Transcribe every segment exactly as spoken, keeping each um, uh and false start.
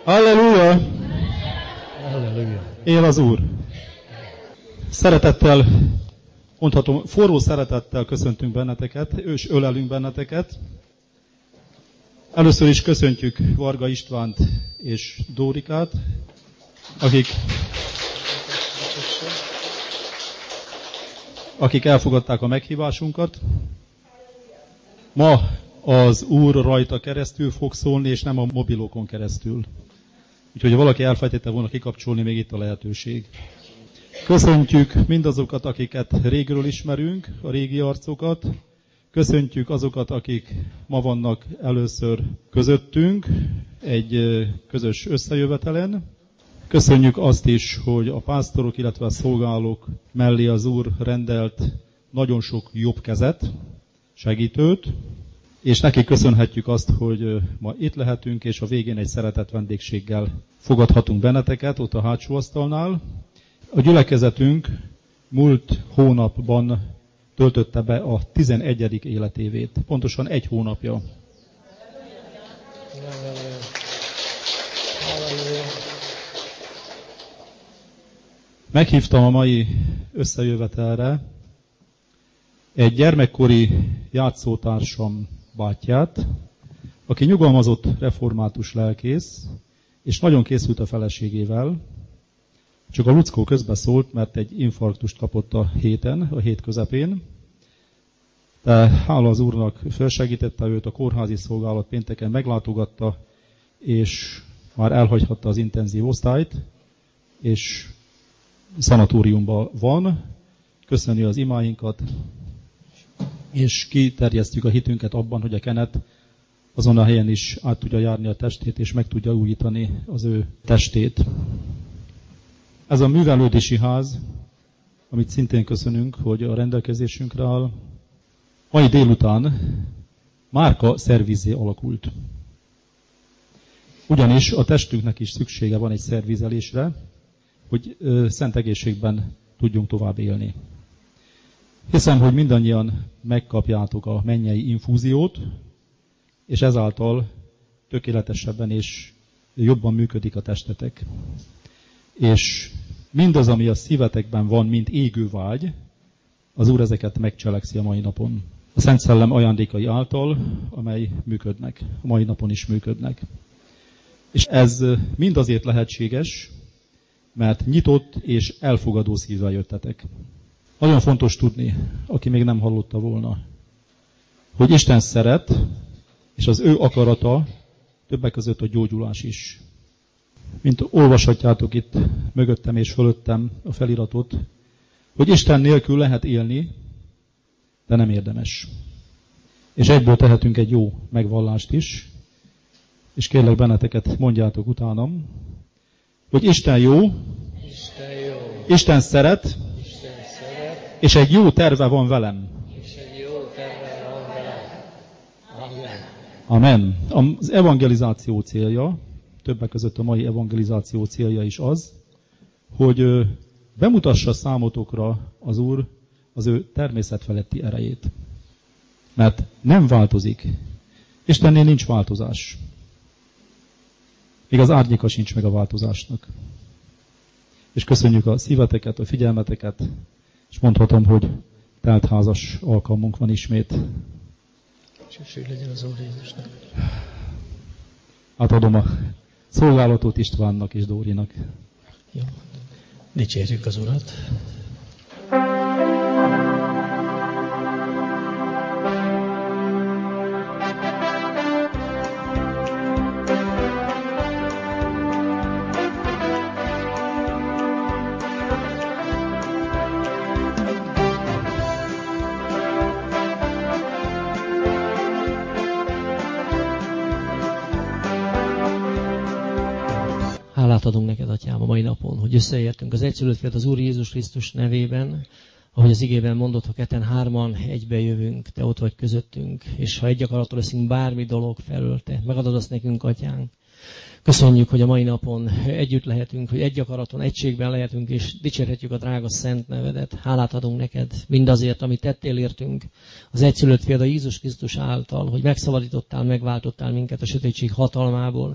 Halleluja! Halleluja! Él az Úr! Szeretettel, mondhatom, forró szeretettel köszöntünk benneteket, és ölelünk benneteket. Először is köszöntjük Varga Istvánt és Dórikát, akik, akik elfogadták a meghívásunkat. Ma az Úr rajta keresztül fog szólni, és nem a mobilokon keresztül. Úgyhogy ha valaki elfelejtette volna kikapcsolni, még itt a lehetőség. Köszöntjük mindazokat, akiket régről ismerünk, a régi arcokat. Köszöntjük azokat, akik ma vannak először közöttünk egy közös összejövetelen. Köszönjük azt is, hogy a pásztorok, illetve a szolgálók mellé az Úr rendelt nagyon sok jobb kezet, segítőt, és neki köszönhetjük azt, hogy ma itt lehetünk, és a végén egy szeretett vendégséggel fogadhatunk benneteket ott a hátsó asztalnál. A gyülekezetünk múlt hónapban töltötte be a tizenegyedik életévét. Pontosan egy hónapja. Meghívtam a mai összejövetelre egy gyermekkori játszótársam bátyját, aki nyugalmazott református lelkész, és nagyon készült a feleségével. Csak a Luckó közbeszólt, mert egy infarktust kapott a héten, a hét közepén. De hála az Úrnak, felsegítette őt, a kórházi szolgálat pénteken meglátogatta, és már elhagyhatta az intenzív osztályt, és szanatóriumban van. Köszönjük az imáinkat, és kiterjesztjük a hitünket abban, hogy a Kenet azon a helyen is át tudja járni a testét, és meg tudja újítani az ő testét. Ez a művelődési ház, amit szintén köszönünk, hogy a rendelkezésünkre áll, mai délután márka szervizzé alakult. Ugyanis a testünknek is szüksége van egy szervizelésre, hogy ö, szent egészségben tudjunk tovább élni. Hiszem, hogy mindannyian megkapjátok a mennyei infúziót, és ezáltal tökéletesebben és jobban működik a testetek. És mindaz, ami a szívetekben van, mint égő vágy, az Úr ezeket megcselekszi a mai napon. A Szent Szellem ajándékai által, amely működnek, a mai napon is működnek. És ez mind azért lehetséges, mert nyitott és elfogadó szívvel jöttetek. Nagyon fontos tudni, aki még nem hallotta volna, hogy Isten szeret, és az ő akarata többek között a gyógyulás is. Mint olvashatjátok itt mögöttem és fölöttem a feliratot, hogy Isten nélkül lehet élni, de nem érdemes. És egyből tehetünk egy jó megvallást is, és kérlek benneteket, mondjátok utánam, hogy Isten jó, Isten, jó. Isten szeret, Isten szeret, és egy jó terve van velem. és egy jó terve van velem. Amen. Amen. Az evangelizáció célja, többek között a mai evangelizáció célja is az, hogy bemutassa számotokra az Úr az ő természetfeletti erejét. Mert nem változik. Istennél nincs változás. Még az árnyéka sincs meg a változásnak. És köszönjük a szíveteket, a figyelmeteket, és mondhatom, hogy teltházas alkalmunk van ismét. Csükség legyen az Úr Jézusnak. Átadom a szolgálatot Istvánnak és Dórinak. Jó. Dicsérjük az Urat. Hálát adunk neked, Atyám, a mai napon, hogy összeértünk az egyszülött fiad az Úr Jézus Krisztus nevében, ahogy az igében mondott, ha ketten hárman egybe jövünk, te ott vagy közöttünk, és ha egy akarattól leszünk bármi dolog felől, te megadod azt nekünk, Atyánk. Köszönjük, hogy a mai napon együtt lehetünk, hogy egy akaraton, egységben lehetünk, és dicsérhetjük a drága szent nevedet. Hálát adunk neked mindazért, amit tettél értünk az egyszülött fiad a Jézus Krisztus által, hogy megszabadítottál, megváltottál minket a sötétség hatalmából,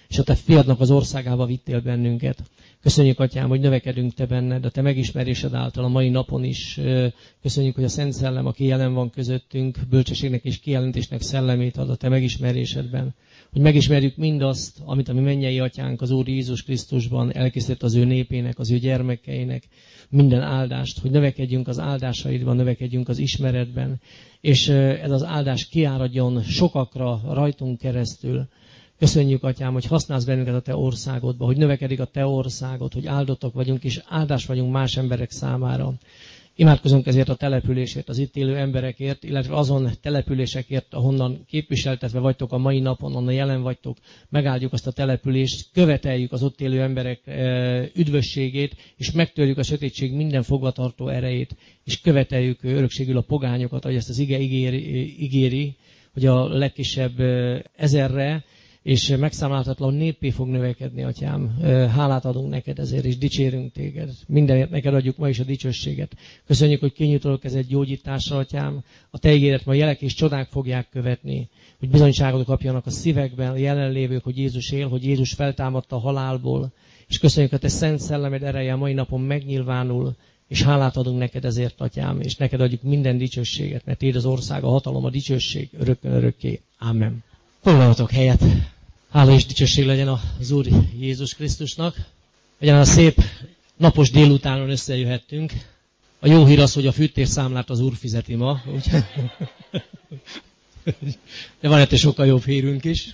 és a te fiadnak az országába vittél bennünket. Köszönjük, Atyám, hogy növekedünk te benned, a te megismerésed által a mai napon is. Köszönjük, hogy a Szent Szellem, aki jelen van közöttünk, bölcsességnek és kijelentésnek szellemét ad a te megismerésedben. Hogy megismerjük mindazt, amit a mi mennyei Atyánk az Úr Jézus Krisztusban elkészített az ő népének, az ő gyermekeinek, minden áldást, hogy növekedjünk az áldásaidban, növekedjünk az ismeretben, és ez az áldás kiáradjon sokakra rajtunk keresztül. Köszönjük, Atyám, hogy használsz bennünket a te országodba, hogy növekedik a te országod, hogy áldottak vagyunk, és áldás vagyunk más emberek számára. Imádkozunk ezért a településért, az itt élő emberekért, illetve azon településekért, ahonnan képviseltetve vagytok a mai napon, onnan jelen vagytok, megáldjuk azt a települést, követeljük az ott élő emberek üdvösségét, és megtörjük a sötétség minden fogvatartó erejét, és követeljük örökségül a pogányokat, ahogy ezt az ige ígéri, ígéri hogy a legkisebb ezerre, és megszámlálhatatlan néppé fog növekedni, Atyám. Hálát adunk neked ezért, és dicsérünk téged. Mindenért neked adjuk ma is a dicsőséget. Köszönjük, hogy kinyitolok ez egy gyógyításra, Atyám. A te ígéret ma jelek és csodák fogják követni. Hogy bizonyságot kapjanak a szívekben, a jelenlévők, hogy Jézus él, hogy Jézus feltámadta a halálból. És köszönjük, hogy te Szent Szellemed ereje a mai napon megnyilvánul, és hálát adunk neked ezért, Atyám, és neked adjuk minden dicsőséget, mert Téd az ország, a hatalom, a dicsőség örökkön örökké. Amen. Foglaljatok helyet. Hála és dicsőség legyen az Úr Jézus Krisztusnak. Legyen a szép napos délutánon összejöhettünk. A jó hír az, hogy a fűtésszámlát az Úr fizeti ma. De van egy sokkal jobb hírünk is.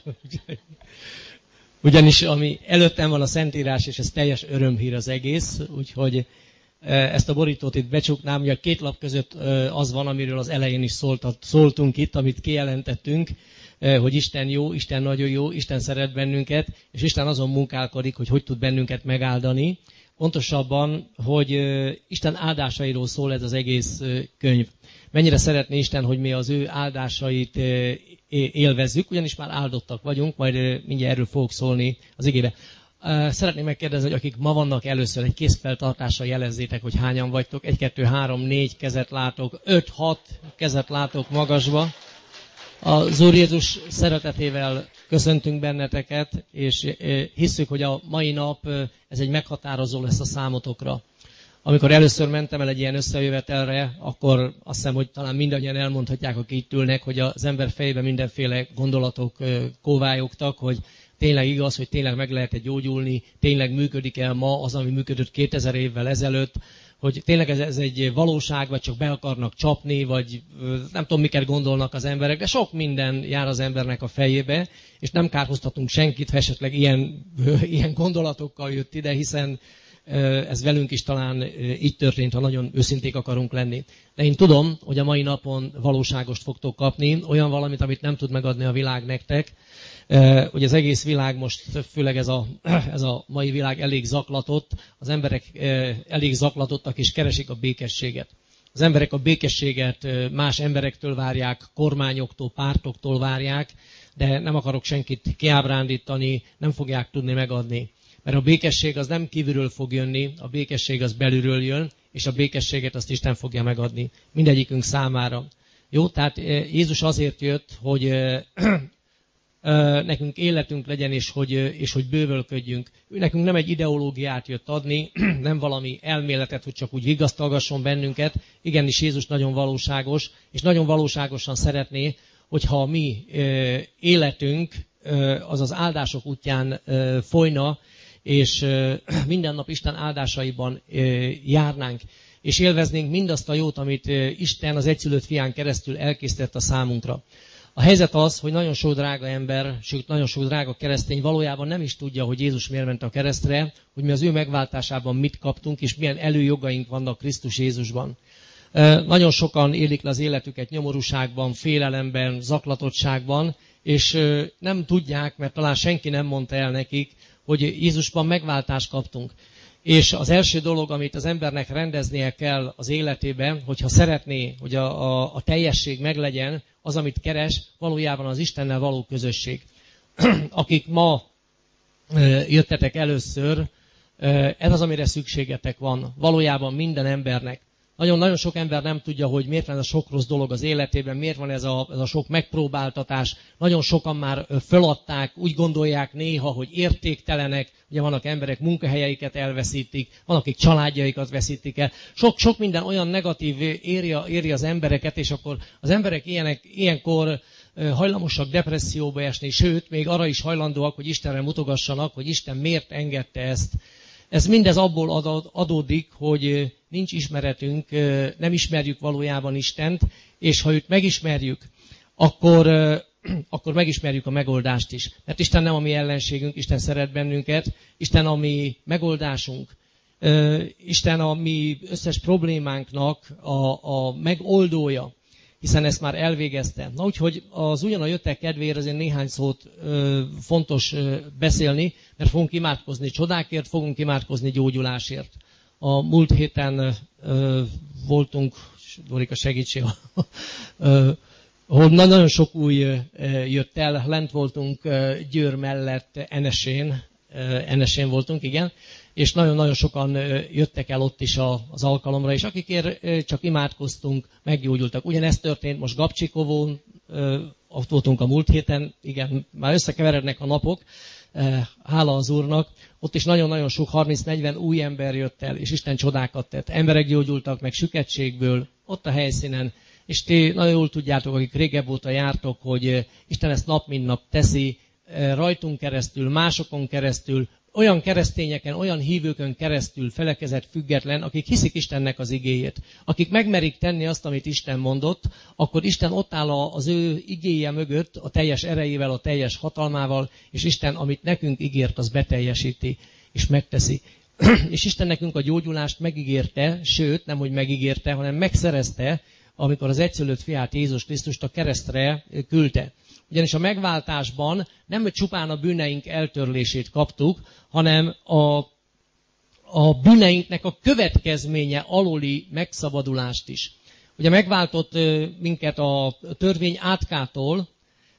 Ugyanis ami előttem van a Szentírás, és ez teljes örömhír az egész. Úgyhogy ezt a borítót itt becsuknám. Ugye a két lap között az van, amiről az elején is szóltat, szóltunk itt, amit kijelentettünk, hogy Isten jó, Isten nagyon jó, Isten szeret bennünket, és Isten azon munkálkodik, hogy hogy tud bennünket megáldani. Pontosabban, hogy Isten áldásairól szól ez az egész könyv. Mennyire szeretné Isten, hogy mi az ő áldásait élvezzük, ugyanis már áldottak vagyunk, majd mindjárt erről fogok szólni az igébe. Szeretném megkérdezni, hogy akik ma vannak először, egy kézfeltartással jelezzétek, hogy hányan vagytok. Egy, kettő, három, négy kezet látok, öt, hat kezet látok magasba. Az Úr Jézus szeretetével köszöntünk benneteket, és hisszük, hogy a mai nap ez egy meghatározó lesz a számotokra. Amikor először mentem el egy ilyen összejövetelre, akkor azt hiszem, hogy talán mindannyian elmondhatják, akik itt ülnek, hogy az ember fejében mindenféle gondolatok kóvályogtak, hogy tényleg igaz, hogy tényleg meg lehet-e gyógyulni, tényleg működik el ma az, ami működött kétezer évvel ezelőtt, hogy tényleg ez, ez egy valóság, vagy csak be akarnak csapni, vagy nem tudom, miket gondolnak az emberek, de sok minden jár az embernek a fejébe, és nem kárhoztatunk senkit, ha esetleg ilyen, ilyen gondolatokkal jött ide, hiszen ez velünk is talán így történt, ha nagyon őszinték akarunk lenni. De én tudom, hogy a mai napon valóságost fogtok kapni, olyan valamit, amit nem tud megadni a világ nektek. Hogy az egész világ most, főleg ez a, ez a mai világ elég zaklatott, az emberek elég zaklatottak és keresik a békességet. Az emberek a békességet más emberektől várják, kormányoktól, pártoktól várják, de nem akarok senkit kiábrándítani, nem fogják tudni megadni. Mert a békesség az nem kívülről fog jönni, a békesség az belülről jön, és a békességet azt Isten fogja megadni mindegyikünk számára. Jó, tehát Jézus azért jött, hogy nekünk életünk legyen, és hogy, és hogy bővölködjünk. Ő nekünk nem egy ideológiát jött adni, nem valami elméletet, hogy csak úgy vigasztalgasson bennünket. Igenis Jézus nagyon valóságos, és nagyon valóságosan szeretné, hogyha a mi életünk az az áldások útján folyna, és minden nap Isten áldásaiban járnánk, és élveznénk mindazt a jót, amit Isten az egyszülött fián keresztül elkészített a számunkra. A helyzet az, hogy nagyon sok drága ember, sőt nagyon sok drága keresztény valójában nem is tudja, hogy Jézus miért ment a keresztre, hogy mi az ő megváltásában mit kaptunk, és milyen előjogaink vannak Krisztus Jézusban. Nagyon sokan élik le az életüket nyomorúságban, félelemben, zaklatottságban, és nem tudják, mert talán senki nem mondta el nekik, hogy Jézusban megváltást kaptunk. És az első dolog, amit az embernek rendeznie kell az életében, hogyha szeretné, hogy a, a, a teljesség meglegyen, az, amit keres, valójában az Istennel való közösség. Akik ma jöttetek először, ez az, amire szükségetek van. Valójában minden embernek. Nagyon-nagyon sok ember nem tudja, hogy miért van ez a sok rossz dolog az életében, miért van ez a, ez a sok megpróbáltatás. Nagyon sokan már föladták, úgy gondolják néha, hogy értéktelenek. Ugye vannak emberek, munkahelyeiket elveszítik, van, akik családjaikat veszítik el. Sok-sok minden olyan negatív éri, éri az embereket, és akkor az emberek ilyenek, ilyenkor hajlamosak depresszióba esni, sőt, még arra is hajlandóak, hogy Istenre mutogassanak, hogy Isten miért engedte ezt. Ez mindez abból adódik, hogy nincs ismeretünk, nem ismerjük valójában Istent, és ha őt megismerjük, akkor, akkor megismerjük a megoldást is. Mert Isten nem a mi ellenségünk, Isten szeret bennünket, Isten a mi megoldásunk. Isten a mi összes problémánknak a, a megoldója, hiszen ezt már elvégezte. Na úgyhogy az ugyan jöttek kedvéért azért néhány szót ö, fontos ö, beszélni, mert fogunk imádkozni csodákért, fogunk imádkozni gyógyulásért. A múlt héten ö, voltunk, Dorika segítség, ahol nagyon sok új ö, jött el, lent voltunk ö, Győr mellett Enesén, ö, Enesén voltunk, igen, és nagyon-nagyon sokan jöttek el ott is az alkalomra, és akikért csak imádkoztunk, meggyógyultak. Ugyanezt történt most Gabcsikovón, ott voltunk a múlt héten, igen, már összekeverednek a napok, hála az Úrnak. Ott is nagyon-nagyon sok, harminc-negyven új ember jött el, és Isten csodákat tett. Emberek gyógyultak meg süketségből, ott a helyszínen, és ti nagyon jól tudjátok, akik régebb óta jártok, hogy Isten ezt nap mint nap teszi, rajtunk keresztül, másokon keresztül, olyan keresztényeken, olyan hívőkön keresztül felekezett független, akik hiszik Istennek az igéjét. Akik megmerik tenni azt, amit Isten mondott, akkor Isten ott áll az ő igéje mögött, a teljes erejével, a teljes hatalmával, és Isten, amit nekünk ígért, az beteljesíti, és megteszi. És Isten nekünk a gyógyulást megígérte, sőt, nem hogy megígérte, hanem megszerezte, amikor az egyszülött fiát, Jézus Krisztust a keresztre küldte. Ugyanis a megváltásban nem csupán a bűneink eltörlését kaptuk, hanem a, a bűneinknek a következménye aluli megszabadulást is. Ugye megváltott minket a törvény átkától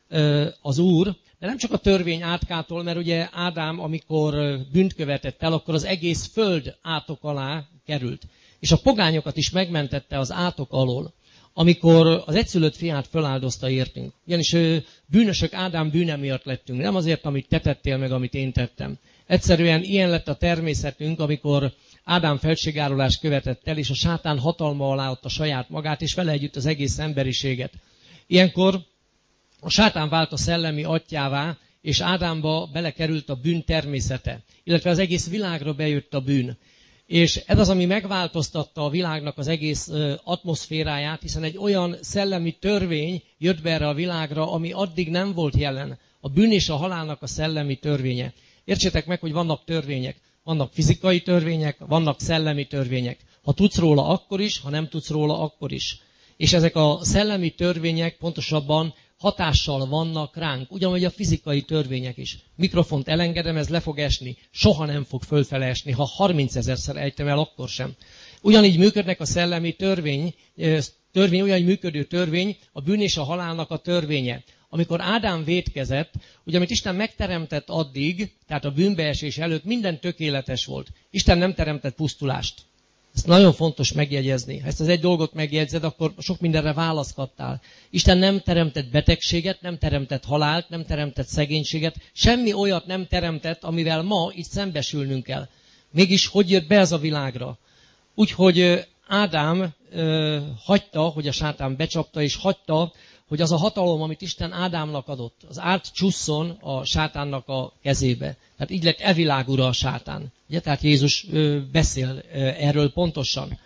az Úr, de nem csak a törvény átkától, mert ugye Ádám, amikor bűnt követett el, akkor az egész föld átok alá került. És a pogányokat is megmentette az átok alól, amikor az egyszülött fiát föláldozta értünk. Ugyanis bűnösök Ádám bűne miatt lettünk, nem azért, amit te tettél meg, amit én tettem. Egyszerűen ilyen lett a természetünk, amikor Ádám felségárulást követett el, és a sátán hatalma alá adta saját magát, és vele együtt az egész emberiséget. Ilyenkor a sátán vált a szellemi atyjává, és Ádámba belekerült a bűn természete, illetve az egész világra bejött a bűn. És ez az, ami megváltoztatta a világnak az egész atmoszféráját, hiszen egy olyan szellemi törvény jött be erre a világra, ami addig nem volt jelen. A bűn és a halálnak a szellemi törvénye. Értsétek meg, hogy vannak törvények. Vannak fizikai törvények, vannak szellemi törvények. Ha tudsz róla, akkor is, ha nem tudsz róla, akkor is. És ezek a szellemi törvények pontosabban hatással vannak ránk, ugyanúgy a fizikai törvények is. Mikrofont elengedem, ez le fog esni. Soha nem fog fölfele esni, ha harmincezerszer ejtem el, akkor sem. Ugyanígy működnek a szellemi törvény, törvény, olyan működő törvény, a bűn és a halálnak a törvénye. Amikor Ádám vétkezett, ugye amit Isten megteremtett addig, tehát a bűnbeesés előtt minden tökéletes volt. Isten nem teremtett pusztulást. Ezt nagyon fontos megjegyezni. Ha ezt az egy dolgot megjegyzed, akkor sok mindenre választ kaptál. Isten nem teremtett betegséget, nem teremtett halált, nem teremtett szegénységet, semmi olyat nem teremtett, amivel ma itt szembesülnünk kell. Mégis hogy jött be ez a világra? Úgyhogy Ádám ö, hagyta, hogy a sátán becsapta, és hagyta, hogy az a hatalom, amit Isten Ádámnak adott, az át csusszon a sátánnak a kezébe. Tehát így lett evilágura a sátán. Ugye? Tehát Jézus ö, beszél ö, erről pontosan.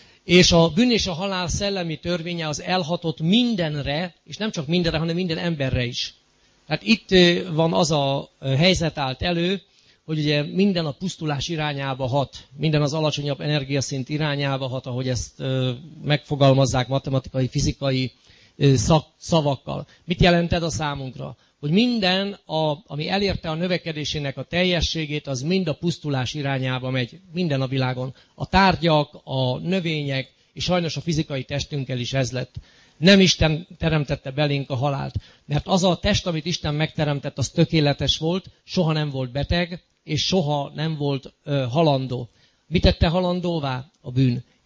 És a bűn és a halál szellemi törvénye az elhatott mindenre, és nem csak mindenre, hanem minden emberre is. Tehát itt ö, van az a helyzet állt elő, hogy ugye minden a pusztulás irányába hat, minden az alacsonyabb energiaszint irányába hat, ahogy ezt ö, megfogalmazzák matematikai, fizikai ö, szak, szavakkal. Mit jelent ez a számunkra? Hogy minden, a, ami elérte a növekedésének a teljességét, az mind a pusztulás irányába megy, minden a világon. A tárgyak, a növények, és sajnos a fizikai testünkkel is ez lett. Nem Isten teremtette belénk a halált, mert az a test, amit Isten megteremtett, az tökéletes volt, soha nem volt beteg, és soha nem volt ö, halandó. Mit tette halandóvá? A bűn.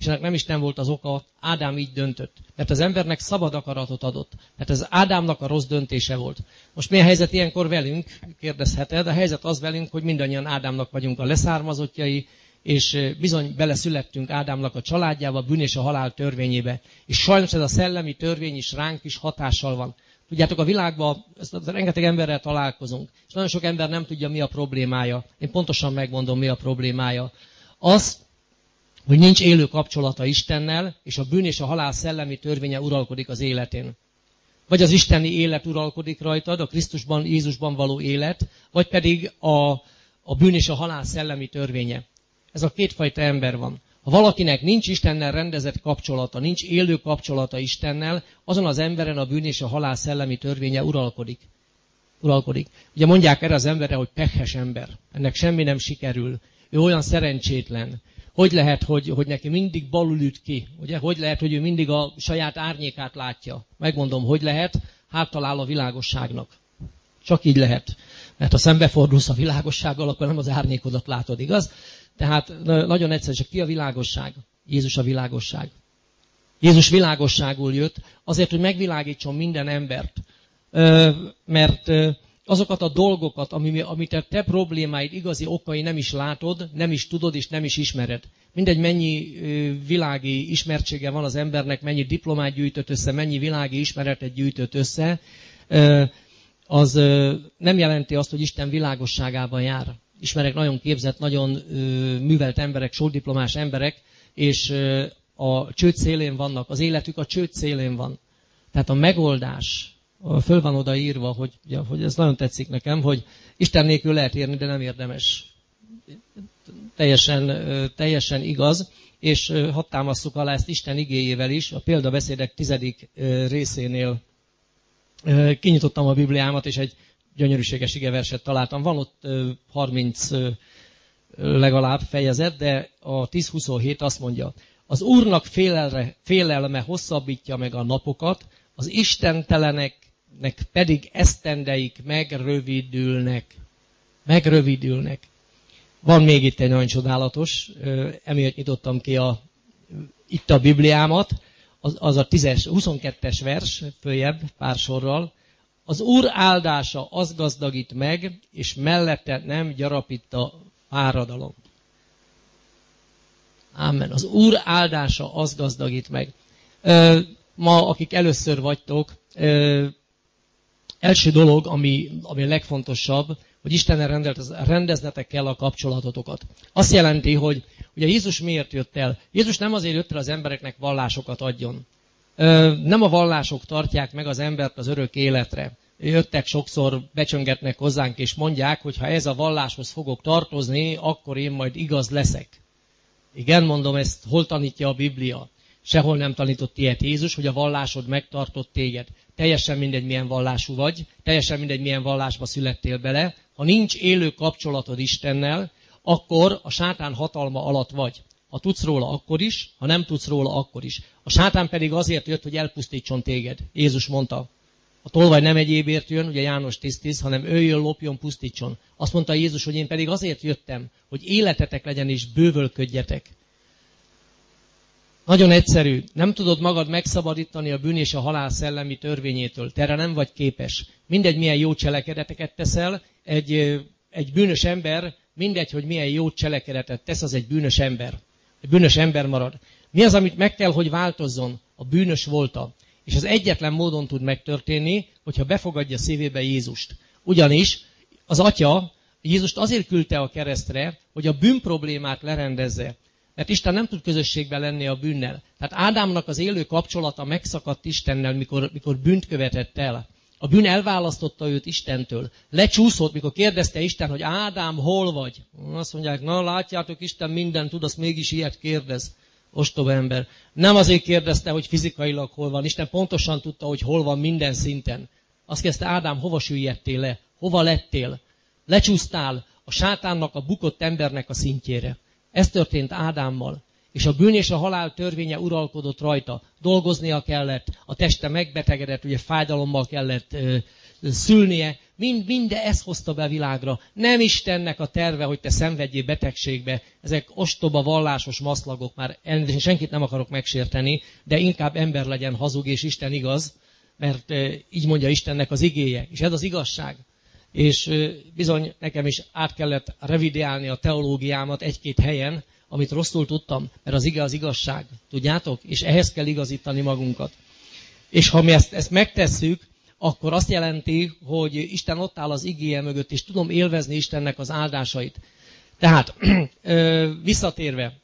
és ennek nem Isten volt az oka, Ádám így döntött. Mert az embernek szabad akaratot adott. Tehát ez Ádámnak a rossz döntése volt. Most mi a helyzet ilyenkor velünk? Kérdezheted. A helyzet az velünk, hogy mindannyian Ádámnak vagyunk a leszármazottjai, és bizony beleszülettünk Ádámnak a családjába, a bűn és a halál törvényébe. És sajnos ez a szellemi törvény is ránk is hatással van. Tudjátok, a világban ezt, rengeteg emberrel találkozunk, és nagyon sok ember nem tudja, mi a problémája. Én pontosan megmondom, mi a problémája. Az, hogy nincs élő kapcsolata Istennel, és a bűn és a halál szellemi törvénye uralkodik az életén. Vagy az isteni élet uralkodik rajtad, a Krisztusban, Jézusban való élet, vagy pedig a, a bűn és a halál szellemi törvénye. Ez a kétfajta ember van. Ha valakinek nincs Istennel rendezett kapcsolata, nincs élő kapcsolata Istennel, azon az emberen a bűn és a halál szellemi törvénye uralkodik. uralkodik. Ugye mondják erre az emberre, hogy pekhes ember. Ennek semmi nem sikerül. Ő olyan szerencsétlen. Hogy lehet, hogy, hogy neki mindig balul üt ki? Ugye? Hogy lehet, hogy ő mindig a saját árnyékát látja? Megmondom, hogy lehet? Hát talál a világosságnak. Csak így lehet. Mert ha szembefordulsz a világossággal, akkor nem az árnyékodat látod, igaz? Tehát nagyon egyszerű, csak ki a világosság? Jézus a világosság. Jézus világosságul jött azért, hogy megvilágítson minden embert. Mert azokat a dolgokat, amit a te problémáid igazi okai nem is látod, nem is tudod és nem is ismered. Mindegy, mennyi világi ismertsége van az embernek, mennyi diplomát gyűjtött össze, mennyi világi ismeretet gyűjtött össze, az nem jelenti azt, hogy Isten világosságában jár. Ismerek nagyon képzett, nagyon művelt emberek, sódiplomás emberek, és a csőd szélén vannak, az életük a csőd szélén van. Tehát a megoldás, föl van oda írva, hogy, ja, hogy ez nagyon tetszik nekem, hogy Isten nélkül lehet érni, de nem érdemes. Teljesen, teljesen igaz, és hadd támasszuk alá ezt Isten igéjével is. A példabeszédek tizedik részénél kinyitottam a Bibliámat, és egy gyönyörűséges igeverset találtam. Van ott harminc legalább fejezet, de a tíz huszonhét azt mondja, az Úrnak félelme, félelme hosszabbítja meg a napokat, az istenteleneknek pedig esztendeik megrövidülnek. Megrövidülnek. Van még itt egy nagyon csodálatos, emiatt nyitottam ki a, itt a Bibliámat, az, az a tízes, huszonkettes vers, följebb, pár sorral. Az Úr áldása az gazdagít meg, és mellette nem gyarapít a fáradalom. Ámen. Az Úr áldása az gazdagít meg. Ö, ma, akik először vagytok, ö, első dolog, ami, ami a legfontosabb, hogy Istennel rendeznetek kell a kapcsolatotokat. Azt jelenti, hogy ugye Jézus miért jött el? Jézus nem azért jött el az embereknek vallásokat adjon. Ö, nem a vallások tartják meg az embert az örök életre. Jöttek sokszor, becsöngetnek hozzánk, és mondják, hogy ha ez a valláshoz fogok tartozni, akkor én majd igaz leszek. Igen, mondom, ezt hol tanítja a Biblia? Sehol nem tanított ilyet Jézus, hogy a vallásod megtartott téged. Teljesen mindegy, milyen vallású vagy, teljesen mindegy, milyen vallásba születtél bele. Ha nincs élő kapcsolatod Istennel, akkor a sátán hatalma alatt vagy. Ha tudsz róla, akkor is, ha nem tudsz róla, akkor is. A sátán pedig azért jött, hogy elpusztítson téged. Jézus mondta. A tolvaj nem egyébért jön, ugye János tíz tíz, hanem ő jön, lopjon, pusztítson. Azt mondta Jézus, hogy én pedig azért jöttem, hogy életetek legyen és bővölködjetek. Nagyon egyszerű. Nem tudod magad megszabadítani a bűn és a halál szellemi törvényétől. Te erre nem vagy képes. Mindegy, milyen jó cselekedeteket teszel, egy, egy bűnös ember, mindegy, hogy milyen jó cselekedetet tesz, az egy bűnös ember. Egy bűnös ember marad. Mi az, amit meg kell, hogy változzon? A bűnös volta. És az egyetlen módon tud megtörténni, hogyha befogadja szívébe Jézust. Ugyanis az Atya Jézust azért küldte a keresztre, hogy a bűn problémát lerendezze. Mert Isten nem tud közösségben lenni a bűnnel. Tehát Ádámnak az élő kapcsolata megszakadt Istennel, mikor, mikor bűnt követett el. A bűn elválasztotta őt Istentől. Lecsúszott, mikor kérdezte Isten, hogy Ádám, hol vagy? Azt mondják, na látjátok, Isten mindent tud, azt mégis ilyet kérdez. Ostoba ember. Nem azért kérdezte, hogy fizikailag hol van. Isten pontosan tudta, hogy hol van minden szinten. Azt kérdezte, Ádám, hova süllyedtél le? Hova lettél? Lecsúsztál a sátánnak, a bukott embernek a szintjére. Ez történt Ádámmal. És a bűn és a halál törvénye uralkodott rajta. Dolgoznia kellett, a teste megbetegedett, ugye fájdalommal kellett ö, szülnie, Mind, minden ezt hozta be a világra. Nem Istennek a terve, hogy te szenvedjél betegségbe. Ezek ostoba vallásos maszlagok, már senkit nem akarok megsérteni, de inkább ember legyen hazug, és Isten igaz, mert így mondja Istennek az igéje. És ez az igazság. És bizony nekem is át kellett revideálni a teológiámat egy-két helyen, amit rosszul tudtam, mert az ige az igazság, tudjátok? És ehhez kell igazítani magunkat. És ha mi ezt, ezt megtesszük, akkor azt jelenti, hogy Isten ott áll az igéje mögött, és tudom élvezni Istennek az áldásait. Tehát, visszatérve,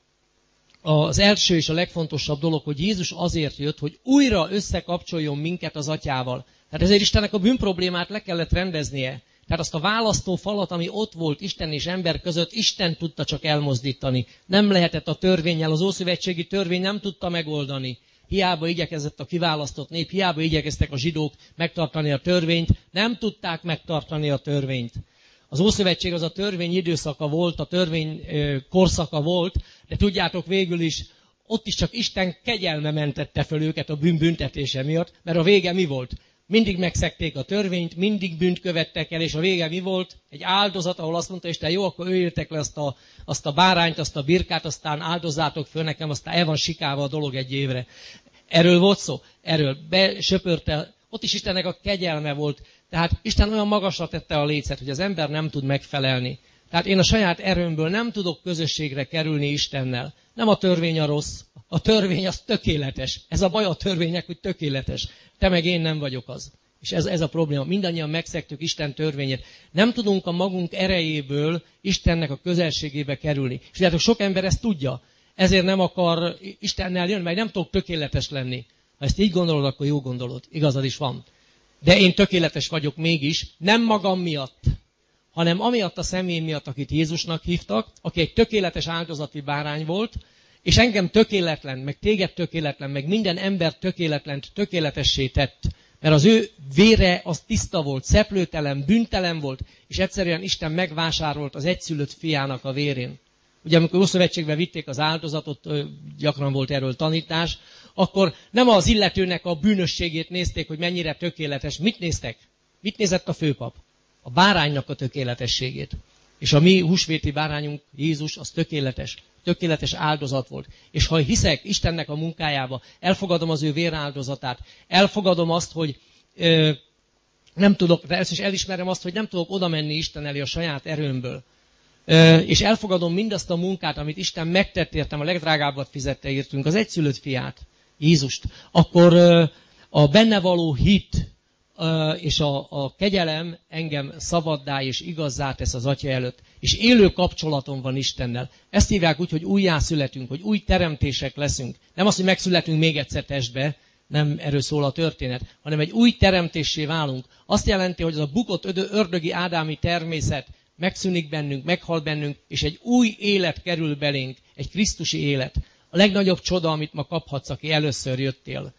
az első és a legfontosabb dolog, hogy Jézus azért jött, hogy újra összekapcsoljon minket az Atyával. Tehát ezért Istennek a bűnproblémát le kellett rendeznie. Tehát azt a választó falat, ami ott volt Isten és ember között, Isten tudta csak elmozdítani. Nem lehetett a törvénnyel, az ószövetségi törvény nem tudta megoldani. Hiába igyekezett a kiválasztott nép, hiába igyekeztek a zsidók megtartani a törvényt, nem tudták megtartani a törvényt. Az Ószövetség az a törvény időszaka volt, a törvény korszaka volt, de tudjátok végül is, ott is csak Isten kegyelme mentette föl őket a bűn büntetése miatt, mert a vége mi volt? Mindig megszegték a törvényt, mindig bűnt követtek el, és a vége mi volt? Egy áldozat, ahol azt mondta Isten, jó, akkor öljétek le azt a, azt a bárányt, azt a birkát, aztán áldozzátok föl nekem, aztán el van sikálva a dolog egy évre. Erről volt szó? Erről besöpörte, ott is Istennek a kegyelme volt. Tehát Isten olyan magasra tette a lécet, hogy az ember nem tud megfelelni. Tehát én a saját erőmből nem tudok közösségre kerülni Istennel. Nem a törvény a rossz, a törvény az tökéletes. Ez a baj a törvénynek, hogy tökéletes. Te meg én nem vagyok az. És ez, ez a probléma. Mindannyian megszegtük Isten törvényét. Nem tudunk a magunk erejéből Istennek a közelségébe kerülni. És tudjátok, sok ember ezt tudja. Ezért nem akar Istennel jönni, mert nem tudok tökéletes lenni. Ha ezt így gondolod, akkor jó gondolod. Igazad is van. De én tökéletes vagyok mégis, nem magam miatt, hanem amiatt a személy miatt, akit Jézusnak hívtak, aki egy tökéletes áldozati bárány volt, és engem tökéletlen, meg téged tökéletlen, meg minden ember tökéletlen, tökéletessé tett. Mert az ő vére az tiszta volt, szeplőtelen, bűntelen volt, és egyszerűen Isten megvásárolt az egyszülött fiának a vérén. Ugye amikor Ószövetségbe vitték az áldozatot, gyakran volt erről tanítás, akkor nem az illetőnek a bűnösségét nézték, hogy mennyire tökéletes. Mit néztek? Mit nézett a főpap? A báránynak a tökéletességét. És a mi húsvéti bárányunk, Jézus, az tökéletes. Tökéletes áldozat volt. És ha hiszek Istennek a munkájába, elfogadom az ő véráldozatát, elfogadom azt, hogy ö, nem tudok, de ezt is elismerem azt, hogy nem tudok oda menni Isten elé a saját erőmből. Ö, és elfogadom mindazt a munkát, amit Isten megtett értem, a legdrágábbat fizette értünk, az egyszülött fiát, Jézust, akkor ö, a benne való hit ö, és a, a kegyelem engem szabaddá és igazzá tesz az Atya előtt. És élő kapcsolatom van Istennel. Ezt hívják úgy, hogy újjászületünk, hogy új teremtések leszünk. Nem az, hogy megszületünk még egyszer testbe, nem erről szól a történet, hanem egy új teremtéssé válunk. Azt jelenti, hogy az a bukott ördögi ádámi természet megszűnik bennünk, meghal bennünk, és egy új élet kerül belénk, egy krisztusi élet. A legnagyobb csoda, amit ma kaphatsz, aki először jöttél.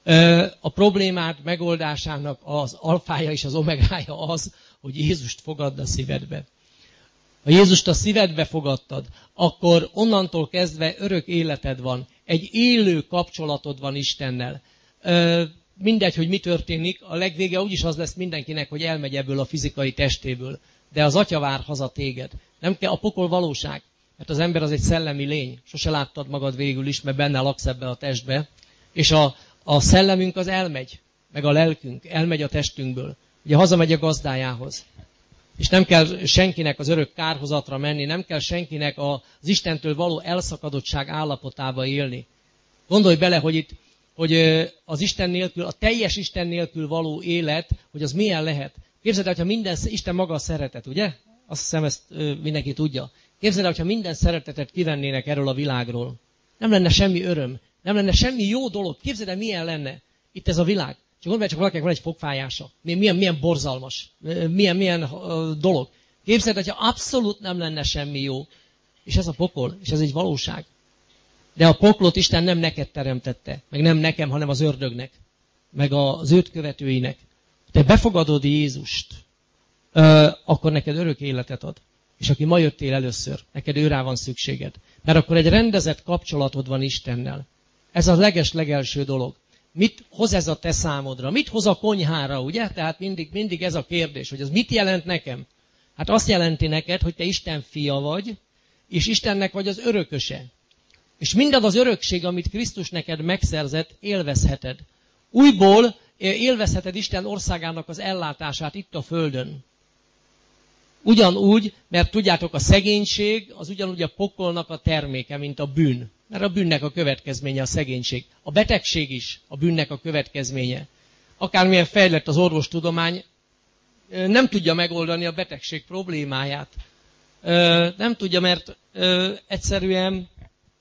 A problémád megoldásának az alfája és az omegája az, hogy Jézust fogadd a szívedbe. Ha Jézust a szívedbe fogadtad, akkor onnantól kezdve örök életed van. Egy élő kapcsolatod van Istennel. Mindegy, hogy mi történik, a legvége úgyis az lesz mindenkinek, hogy elmegy ebből a fizikai testéből. De az Atya vár haza téged. Nem kell, a pokol valóság, mert az ember az egy szellemi lény. Sose láttad magad végül is, mert benne laksz ebbe a testbe. És a, a szellemünk az elmegy, meg a lelkünk elmegy a testünkből. Ugye hazamegy a gazdájához. És nem kell senkinek az örök kárhozatra menni, nem kell senkinek az Istentől való elszakadottság állapotába élni. Gondolj bele, hogy itt, hogy az Isten nélkül, a teljes Isten nélkül való élet, hogy az milyen lehet. Képzeld el, hogyha minden, Isten maga a szeretet, ugye? Azt hiszem, ezt mindenki tudja. Képzeld el, hogyha minden szeretetet kivennének erről a világról. Nem lenne semmi öröm, nem lenne semmi jó dolog. Képzeld el, milyen lenne itt ez a világ. Csak gondolj, csak valakinek van egy fogfájása. Milyen, milyen borzalmas, milyen, milyen uh, dolog. Képzeld, hogyha abszolút nem lenne semmi jó. És ez a pokol, és ez egy valóság. De a poklot Isten nem neked teremtette, meg nem nekem, hanem az ördögnek, meg az őt követőinek. Te befogadod Jézust, uh, akkor neked örök életet ad. És aki ma jöttél először, neked őrá van szükséged. Mert akkor egy rendezett kapcsolatod van Istennel. Ez a leges legelső dolog. mit hoz ez a te számodra? Mit hoz a konyhára, ugye? Tehát mindig, mindig ez a kérdés, hogy az mit jelent nekem? Hát azt jelenti neked, hogy te Isten fia vagy, és Istennek vagy az örököse. És mindaz az örökség, amit Krisztus neked megszerzett, élvezheted. Újból élvezheted Isten országának az ellátását itt a földön. Ugyanúgy, mert tudjátok, a szegénység az ugyanúgy a pokolnak a terméke, mint a bűn. Mert a bűnnek a következménye a szegénység. A betegség is a bűnnek a következménye. Akármilyen fejlett az orvostudomány, nem tudja megoldani a betegség problémáját. Nem tudja, mert egyszerűen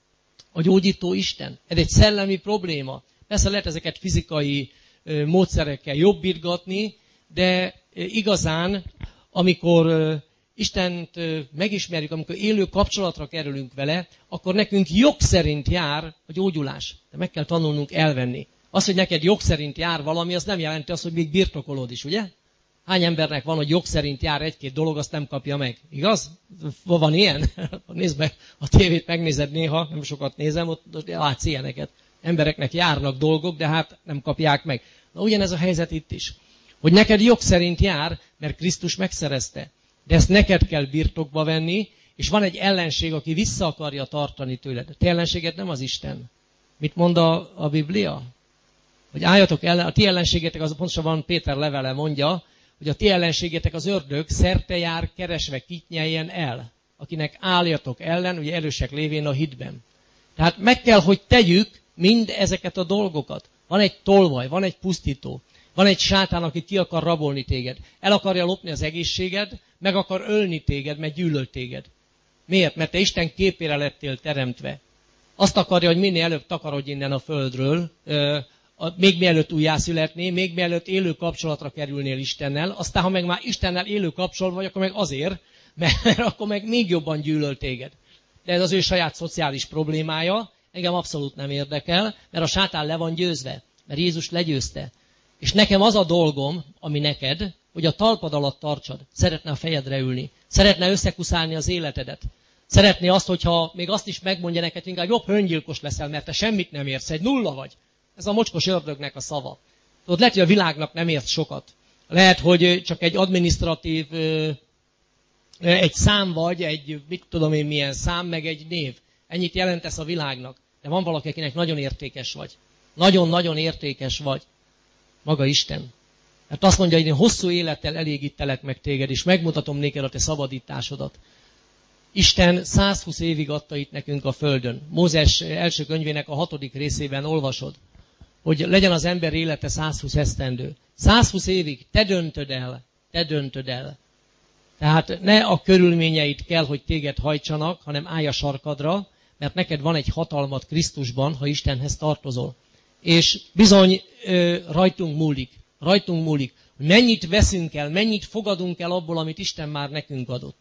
a gyógyító Isten. Ez egy szellemi probléma. Persze lehet ezeket fizikai módszerekkel jobbítgatni, de igazán, amikor Istent megismerjük, amikor élő kapcsolatra kerülünk vele, akkor nekünk jog szerint jár a gyógyulás. De meg kell tanulnunk elvenni. Az, hogy neked jog szerint jár valami, az nem jelenti azt, hogy még birtokolod is, ugye? Hány embernek van, hogy jog szerint jár egy-két dolog, azt nem kapja meg. Igaz? Van ilyen? Nézd meg, a tévét megnézed néha, nem sokat nézem, ott látsz ilyeneket. Embereknek járnak dolgok, de hát nem kapják meg. Na ugyanez a helyzet itt is. Hogy neked jog szerint jár, mert Krisztus megszerezte. De ezt neked kell birtokba venni, és van egy ellenség, aki vissza akarja tartani tőled. A te ellenséged nem az Isten. Mit mond a, a Biblia? Hogy álljatok ellen, a ti ellenségetek, az pontosabban Péter levele mondja, hogy a ti ellenségetek az ördög szerte jár, keresve kit nyeljen el. Akinek álljatok ellen, ugye erősek lévén a hitben. Tehát meg kell, hogy tegyük mind ezeket a dolgokat. Van egy tolvaj, van egy pusztító, van egy sátán, aki ki akar rabolni téged. El akarja lopni az egészséged, meg akar ölni téged, mert gyűlöl téged. Miért? Mert te Isten képére lettél teremtve. Azt akarja, hogy minél előbb takarodj innen a földről, még mielőtt újjászületnél, még mielőtt élő kapcsolatra kerülnél Istennel, aztán ha meg már Istennel élő kapcsolatban vagy, akkor meg azért, mert, mert akkor meg még jobban gyűlöl téged. De ez az ő saját szociális problémája, engem abszolút nem érdekel, mert a sátán le van győzve, mert Jézus legyőzte. És nekem az a dolgom, ami neked, hogy a talpad alatt tartsad, szeretne a fejedre ülni, szeretne összekuszálni az életedet, szeretné azt, hogyha még azt is megmondja neked, hogy inkább jobb öngyilkos leszel, mert te semmit nem érsz, egy nulla vagy. Ez a mocskos ördögnek a szava. Tudod, lehet, hogy a világnak nem érsz sokat. Lehet, hogy csak egy adminisztratív, egy szám vagy, egy mit tudom én milyen szám, meg egy név. Ennyit jelentesz a világnak. De van valaki, akinek nagyon értékes vagy. Nagyon-nagyon értékes vagy. Maga Isten. Hát azt mondja, hogy én hosszú élettel elégítelek meg téged, és megmutatom néked a te szabadításodat. Isten százhúsz évig adta itt nekünk a földön. Mózes első könyvének a hatodik részében olvasod, hogy legyen az ember élete százhúsz esztendő. százhúsz évig te döntöd el, te döntöd el. Tehát ne a körülményeit kell, hogy téged hajtsanak, hanem állj a sarkadra, mert neked van egy hatalmat Krisztusban, ha Istenhez tartozol. És bizony rajtunk múlik, rajtunk múlik, hogy mennyit veszünk el, mennyit fogadunk el abból, amit Isten már nekünk adott.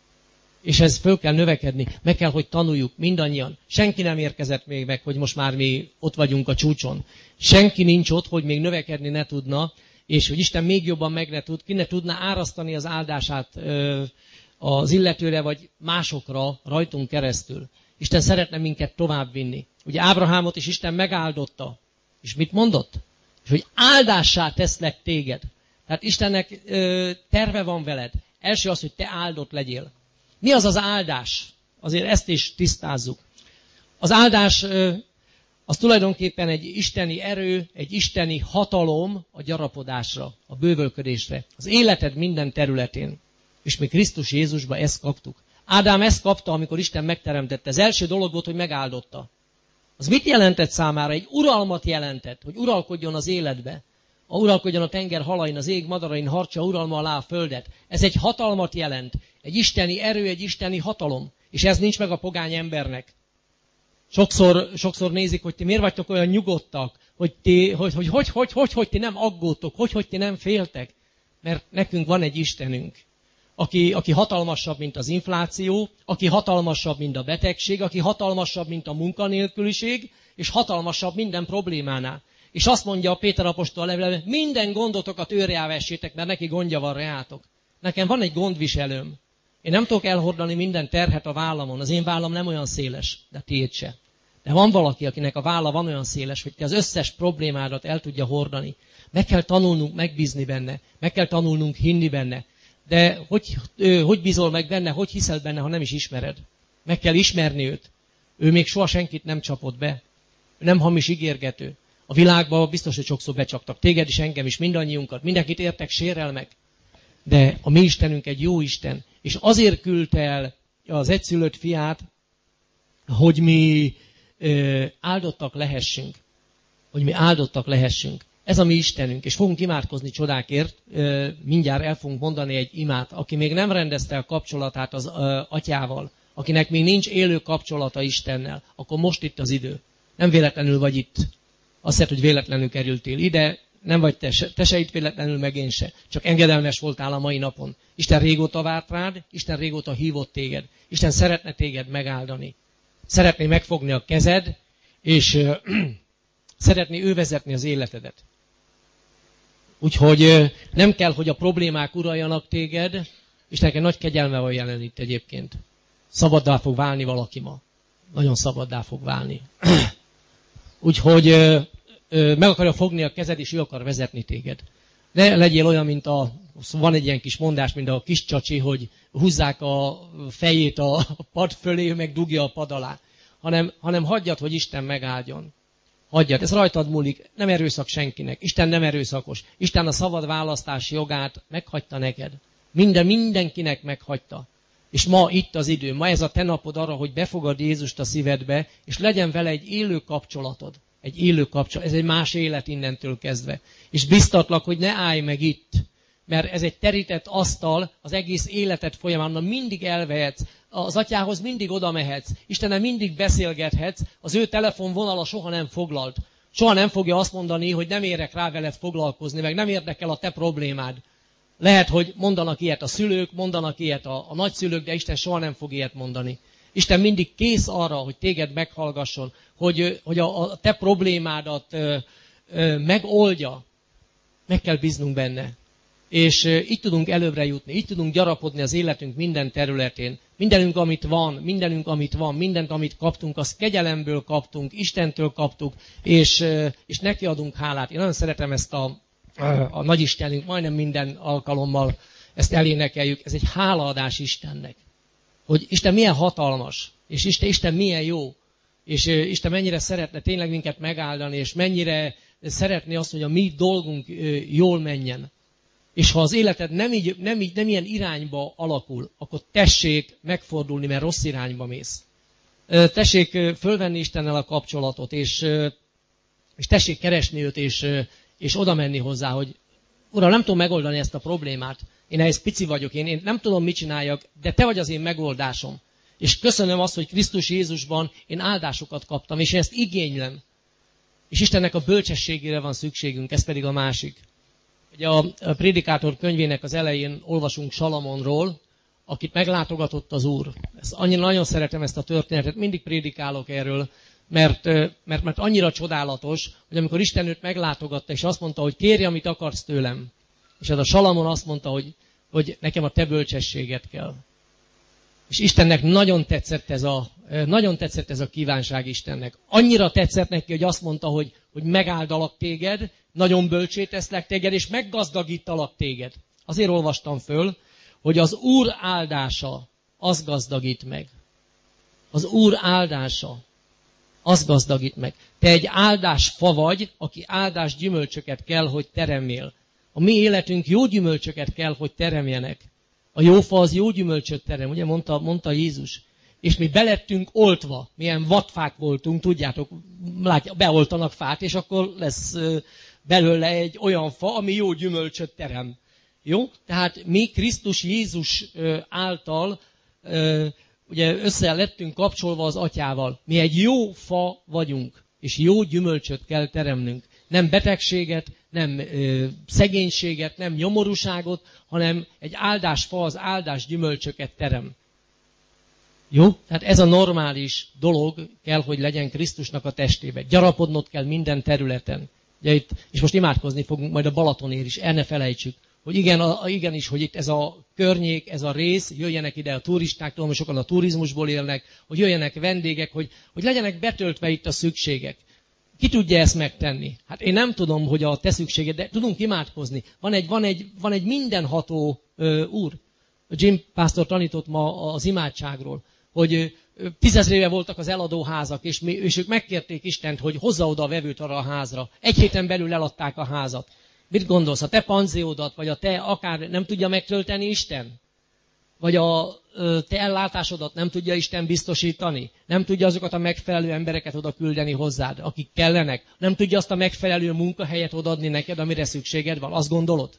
És ez föl kell növekedni, meg kell, hogy tanuljuk mindannyian. Senki nem érkezett még meg, hogy most már mi ott vagyunk a csúcson. Senki nincs ott, hogy még növekedni ne tudna, és hogy Isten még jobban meg ne tud, ki ne tudná árasztani az áldását ö, az illetőre, vagy másokra rajtunk keresztül. Isten szeretne minket továbbvinni. Ugye Ábrahámot is Isten megáldotta. És mit mondott? És hogy áldássá teszlek téged. Tehát Istennek ö, terve van veled. Első az, hogy te áldott legyél. Mi az az áldás? Azért ezt is tisztázzuk. Az áldás az tulajdonképpen egy isteni erő, egy isteni hatalom a gyarapodásra, a bővölködésre. Az életed minden területén. És mi Krisztus Jézusba ezt kaptuk. Ádám ezt kapta, amikor Isten megteremtette. Az első dolog volt, hogy megáldotta. Az mit jelentett számára? Egy uralmat jelentett, hogy uralkodjon az életbe. A uralkodjon a tenger halain, az ég madarain, harcsa uralma alá a földet. Ez egy hatalmat jelent. Egy isteni erő, egy isteni hatalom. És ez nincs meg a pogány embernek. Sokszor, sokszor nézik, hogy ti miért vagytok olyan nyugodtak, hogy ti, hogy, hogy, hogy, hogy, hogy, hogy ti nem aggódtok, hogy, hogy ti nem féltek. Mert nekünk van egy Istenünk, aki, aki hatalmasabb, mint az infláció, aki hatalmasabb, mint a betegség, aki hatalmasabb, mint a munkanélküliség, és hatalmasabb minden problémánál. És azt mondja a Péter apostol levelében, minden gondotokat őre vessétek, mert neki gondja van reátok. Nekem van egy gondviselőm. Én nem tudok elhordani minden terhet a vállamon. Az én vállam nem olyan széles, de tiéd se. De van valaki, akinek a válla van olyan széles, hogy te az összes problémádat el tudja hordani. Meg kell tanulnunk megbízni benne, meg kell tanulnunk hinni benne. De hogy, hogy bízol meg benne, hogy hiszel benne, ha nem is ismered? Meg kell ismerni őt. Ő még soha senkit nem csapott be. Ő nem hamis ígérgető. A világban biztos, hogy sokszor becsaptak. Téged is, engem is, mindannyiunkat. Mindenkit értek sérelmek. De a mi Istenünk egy jó Isten. És azért küldte el az egyszülött fiát, hogy mi ö, áldottak lehessünk. Hogy mi áldottak lehessünk. Ez a mi Istenünk, és fogunk imádkozni csodákért. Ö, mindjárt el fogunk mondani egy imát. Aki még nem rendezte a kapcsolatát az ö, atyával, akinek még nincs élő kapcsolata Istennel, akkor most itt az idő. Nem véletlenül vagy itt. Azt hiszed, hogy véletlenül kerültél ide, nem vagy te se, te se itt véletlenül, meg én se. Csak engedelmes voltál a mai napon. Isten régóta várt rád, Isten régóta hívott téged. Isten szeretne téged megáldani. Szeretné megfogni a kezed, és uh, szeretné ő vezetni az életedet. Úgyhogy uh, nem kell, hogy a problémák uraljanak téged, Istennek egy nagy kegyelme van jelen itt egyébként. Szabaddá fog válni valaki ma. Nagyon szabaddá fog válni. Úgyhogy ö, ö, meg akarja fogni a kezed, és ő akar vezetni téged. Ne legyél olyan, mint a, van egy ilyen kis mondás, mint a kis csacsi, hogy húzzák a fejét a pad fölé, meg dugja a pad alá. Hanem, hanem hagyjad, hogy Isten megáldjon. Hagyjad, ez rajtad múlik, nem erőszak senkinek. Isten nem erőszakos. Isten a szabad választás jogát meghagyta neked. Minden, mindenkinek meghagyta. És ma itt az idő, ma ez a te napod arra, hogy befogad Jézust a szívedbe, és legyen vele egy élő kapcsolatod. Egy élő kapcsolat. Ez egy más élet innentől kezdve. És biztatlak, hogy ne állj meg itt. Mert ez egy terített asztal, az egész életed folyamán mindig elvehetsz, az atyához mindig oda mehetsz, Istennel mindig beszélgethetsz, az ő telefonvonala soha nem foglalt. Soha nem fogja azt mondani, hogy nem érek rá veled foglalkozni, meg nem érdekel a te problémád. Lehet, hogy mondanak ilyet a szülők, mondanak ilyet a, a nagyszülők, de Isten soha nem fog ilyet mondani. Isten mindig kész arra, hogy téged meghallgasson, hogy, hogy a, a te problémádat ö, ö, megoldja. Meg kell bíznunk benne. És ö, így tudunk előbbre jutni, így tudunk gyarapodni az életünk minden területén. Mindenünk, amit van, mindenünk, amit van, mindent, amit kaptunk, azt kegyelemből kaptunk, Istentől kaptuk, és, ö, és neki adunk hálát. Én nagyon szeretem ezt a a nagyistenünk, majdnem minden alkalommal ezt elénekeljük, ez egy hálaadás Istennek. Hogy Isten milyen hatalmas, és Isten, Isten milyen jó, és Isten mennyire szeretne tényleg minket megáldani, és mennyire szeretné azt, hogy a mi dolgunk jól menjen. És ha az életed nem, így, nem, így, nem ilyen irányba alakul, akkor tessék megfordulni, mert rossz irányba mész. Tessék fölvenni Istennel a kapcsolatot, és, és tessék keresni őt, és és oda menni hozzá, hogy Uram, nem tudom megoldani ezt a problémát, én ehhez pici vagyok, én, én nem tudom, mit csináljak, de te vagy az én megoldásom. És köszönöm azt, hogy Krisztus Jézusban én áldásokat kaptam, és én ezt igénylem. És Istennek a bölcsességére van szükségünk, ez pedig a másik. Ugye a Prédikátor könyvének az elején olvasunk Salamonról, akit meglátogatott az Úr. Ezt annyira nagyon szeretem ezt a történetet, mindig prédikálok erről, Mert, mert, mert annyira csodálatos, hogy amikor Isten őt meglátogatta, és azt mondta, hogy kérj, amit akarsz tőlem. És ez a Salamon azt mondta, hogy, hogy nekem a te bölcsességet kell. És Istennek nagyon tetszett ez a, nagyon tetszett ez a kívánság Istennek. Annyira tetszett neki, hogy azt mondta, hogy, hogy megáldalak téged, nagyon bölcsé teszlek téged, és meggazdagítalak téged. Azért olvastam föl, hogy az Úr áldása az gazdagít meg. Az Úr áldása az gazdagít meg. Te egy áldás fa vagy, aki áldás gyümölcsöket kell, hogy teremjél. A mi életünk jó gyümölcsöket kell, hogy teremjenek. A jó fa az jó gyümölcsöt terem, ugye mondta, mondta Jézus. És mi belettünk oltva, milyen vadfák voltunk, tudjátok, látja, beoltanak fát, és akkor lesz belőle egy olyan fa, ami jó gyümölcsöt terem. Jó? Tehát mi Krisztus Jézus által ugye össze lettünk kapcsolva az atyával. Mi egy jó fa vagyunk, és jó gyümölcsöt kell teremnünk. Nem betegséget, nem ö, szegénységet, nem nyomorúságot, hanem egy áldás fa az áldás gyümölcsöket terem. Jó? Tehát ez a normális dolog kell, hogy legyen Krisztusnak a testében. Gyarapodnod kell minden területen. Ugye itt, és most imádkozni fogunk majd a Balatonért is, el ne felejtsük, hogy igen, a, igenis, hogy itt ez a környék, ez a rész, jöjjenek ide a turisták, tudom, hogy sokan a turizmusból élnek, hogy jöjjenek vendégek, hogy, hogy legyenek betöltve itt a szükségek. Ki tudja ezt megtenni? Hát én nem tudom, hogy a te szükséged, de tudunk imádkozni. Van egy, van egy, van egy mindenható ö, úr. Jim pásztor tanított ma az imádságról, hogy tízezréve voltak az eladóházak, és, mi, és ők megkérték Istent, hogy hozza oda a vevőt arra a házra. Egy héten belül eladták a házat. Mit gondolsz? A te panziódat, vagy a te akár nem tudja megtölteni Isten? Vagy a te ellátásodat nem tudja Isten biztosítani? Nem tudja azokat a megfelelő embereket oda küldeni hozzád, akik kellenek? Nem tudja azt a megfelelő munkahelyet odaadni neked, amire szükséged van? Azt gondolod?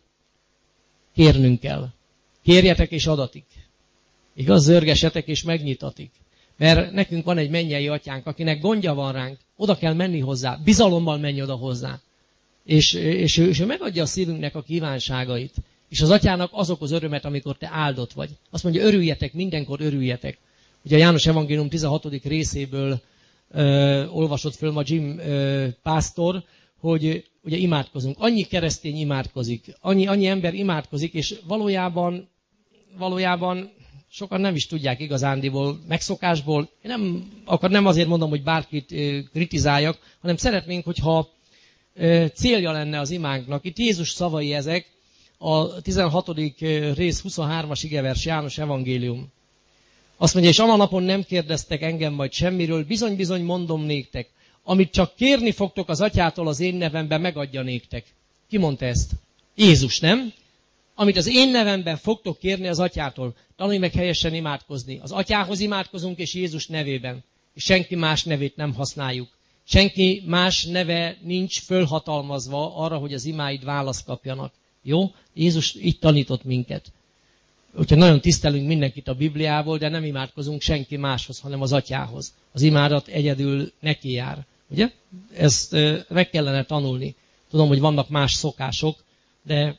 Kérnünk kell. Kérjetek és adatik. Igaz, zörgesetek és megnyitatik. Mert nekünk van egy mennyei atyánk, akinek gondja van ránk, oda kell menni hozzá, bizalommal menj oda hozzá. És, és, ő, és ő megadja a szívünknek a kívánságait. És az atyának az okoz örömet, amikor te áldott vagy. Azt mondja, örüljetek, mindenkor örüljetek. Ugye a János Evangélium tizenhatodik részéből ö, olvasott föl ma Jim ö, pásztor, hogy ugye imádkozunk. Annyi keresztény imádkozik, annyi, annyi ember imádkozik, és valójában, valójában sokan nem is tudják igazándiból, megszokásból. Én nem, akkor nem azért mondom, hogy bárkit ö, kritizáljak, hanem szeretnénk, hogyha ö, célja lenne az imánknak. Itt Jézus szavai ezek, a tizenhatodik rész huszonhármas igevers János Evangélium. Azt mondja, és ama napon nem kérdeztek engem majd semmiről, bizony-bizony mondom néktek, amit csak kérni fogtok az atyától az én nevemben, megadja néktek. Ki mondta ezt? Jézus, nem? Amit az én nevemben fogtok kérni az atyától, tanulj meg helyesen imádkozni. Az atyához imádkozunk, és Jézus nevében. És senki más nevét nem használjuk. Senki más neve nincs fölhatalmazva arra, hogy az imáid választ kapjanak. Jó? Jézus így tanított minket. Úgyhogy nagyon tisztelünk mindenkit a Bibliából, de nem imádkozunk senki máshoz, hanem az atyához. Az imádat egyedül neki jár. Ugye? Ezt meg kellene tanulni. Tudom, hogy vannak más szokások, de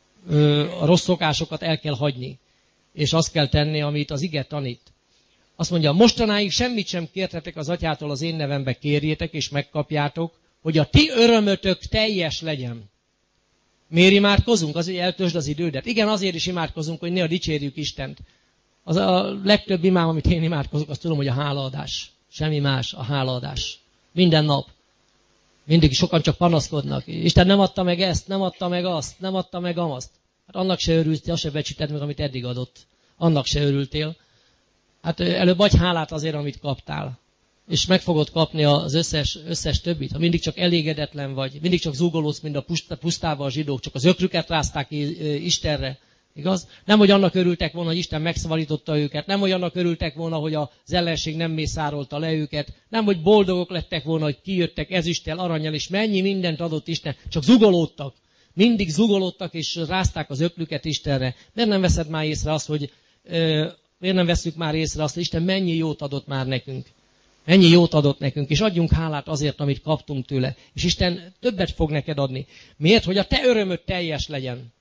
a rossz szokásokat el kell hagyni. És azt kell tenni, amit az ige tanít. Azt mondja, mostanáig semmit sem kértetek az atyától az én nevembe, kérjétek és megkapjátok, hogy a ti örömötök teljes legyen. Miért imádkozunk? Azért, hogy eltöltsd az idődet. Igen, azért is imádkozunk, hogy néha dicsérjük Istent. Az a legtöbb imám, amit én imádkozok, azt tudom, hogy a hálaadás. Semmi más, a hálaadás. Minden nap. Mindig sokan csak panaszkodnak. Isten nem adta meg ezt, nem adta meg azt, nem adta meg amazt. Hát annak se örültél, azt se becsíted meg, amit eddig adott. Annak se örültél. Hát előbb adj hálát azért, amit kaptál. És meg fogod kapni az összes, összes többit. Ha mindig csak elégedetlen vagy, mindig csak zúgolódsz, mint a pusztában a zsidók, csak az ökrüket rázták Istenre. Igaz? Nem, hogy annak örültek volna, hogy Isten megszabadította őket. Nem, hogy annak örültek volna, hogy az ellenség nem mészárolta le őket. Nem, hogy boldogok lettek volna, hogy kijöttek ezüsttel, aranyjal, és mennyi mindent adott Isten. Csak zugolódtak. Mindig zugolódtak, és rázták az öklüket Istenre. Miért nem veszed már észre azt, hogy euh, miért nem veszük már észre azt, hogy Isten mennyi jót adott már nekünk? Ennyi jót adott nekünk, és adjunk hálát azért, amit kaptunk tőle. És Isten többet fog neked adni. Miért? Hogy a te örömöd teljes legyen.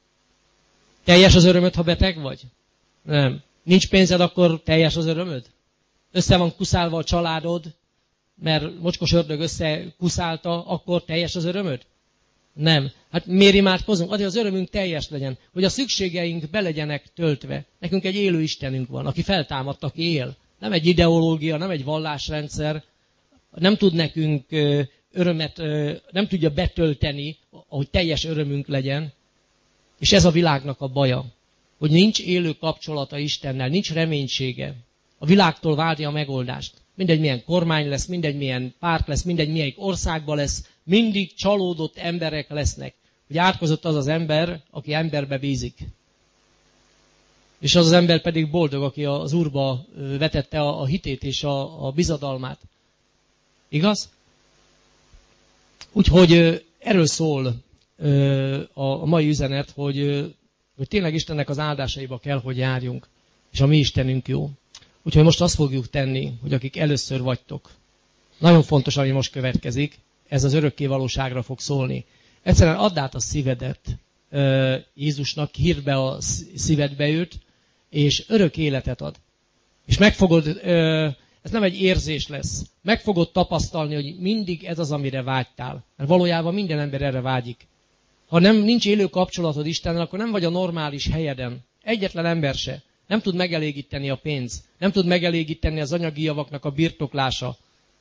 Teljes az örömöd, ha beteg vagy? Nem. Nincs pénzed, akkor teljes az örömöd? Össze van kuszálva a családod, mert mocskos ördög összekuszálta, akkor teljes az örömöd? Nem. Hát miért imádkozunk? Azért az örömünk teljes legyen, hogy a szükségeink be legyenek töltve. Nekünk egy élő Istenünk van, aki feltámadt, aki él. Nem egy ideológia, nem egy vallásrendszer, nem tud nekünk örömet, nem tudja betölteni, hogy teljes örömünk legyen. És ez a világnak a baja, hogy nincs élő kapcsolata Istennel, nincs reménysége. A világtól várja a megoldást. Mindegy milyen kormány lesz, mindegy milyen párt lesz, mindegy milyen országban lesz, mindig csalódott emberek lesznek. Hogy átkozott az az ember, aki emberbe bízik. És az az ember pedig boldog, aki az Úrba vetette a hitét és a, a bizadalmát. Igaz? Úgyhogy erről szól a mai üzenet, hogy, hogy tényleg Istennek az áldásaiba kell, hogy járjunk. És a mi Istenünk jó. Úgyhogy most azt fogjuk tenni, hogy akik először vagytok. Nagyon fontos, ami most következik, ez az örökké valóságra fog szólni. Egyszerűen add át a szívedet Jézusnak, hírd be a szívedbe őt, és örök életet ad. És meg fogod, ez nem egy érzés lesz, meg fogod tapasztalni, hogy mindig ez az, amire vágytál. Mert valójában minden ember erre vágyik. Ha nem nincs élő kapcsolatod Istennel, akkor nem vagy a normális helyeden. Egyetlen ember se. Nem tud megelégíteni a pénz. Nem tud megelégíteni az anyagi javaknak a birtoklása.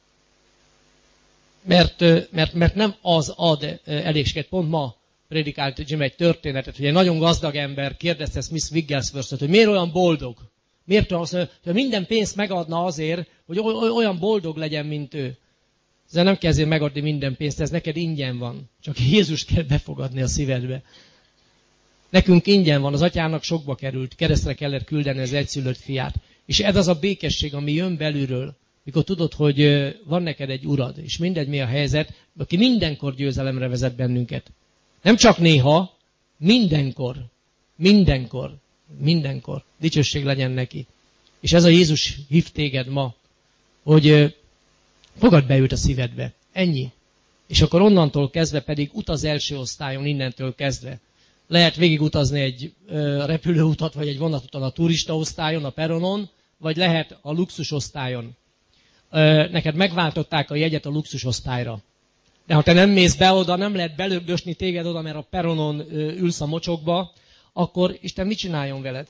Mert, mert, mert nem az ad elégséget. Pont ma prédikált Jim egy történetet, hogy egy nagyon gazdag ember kérdezte Smith Wigglesworth-t, hogy miért olyan boldog? Miért azt mondja, hogy minden pénzt megadna azért, hogy olyan boldog legyen, mint ő. Ezzel nem kell azért megadni minden pénzt, ez neked ingyen van. Csak Jézus kell befogadni a szívedbe. Nekünk ingyen van, az atyának sokba került, keresztre kellett küldeni az egyszülött fiát. És ez az a békesség, ami jön belülről, mikor tudod, hogy van neked egy urad, és mindegy mi a helyzet, aki mindenkor győzelemre vezet bennünket. Nem csak néha, mindenkor. Mindenkor. Mindenkor. Dicsőség legyen neki. És ez a Jézus hív téged ma, hogy fogadd be őt a szívedbe. Ennyi. És akkor onnantól kezdve pedig utaz első osztályon, innentől kezdve. Lehet végigutazni egy ö, repülőutat, vagy egy vonatuton a turista osztályon, a peronon, vagy lehet a luxus osztályon. Ö, neked megváltották a jegyet a luxus osztályra. De ha te nem mész be oda, nem lehet belögdösni téged oda, mert a peronon ö, ülsz a mocsokba, akkor Isten mit csináljon veled?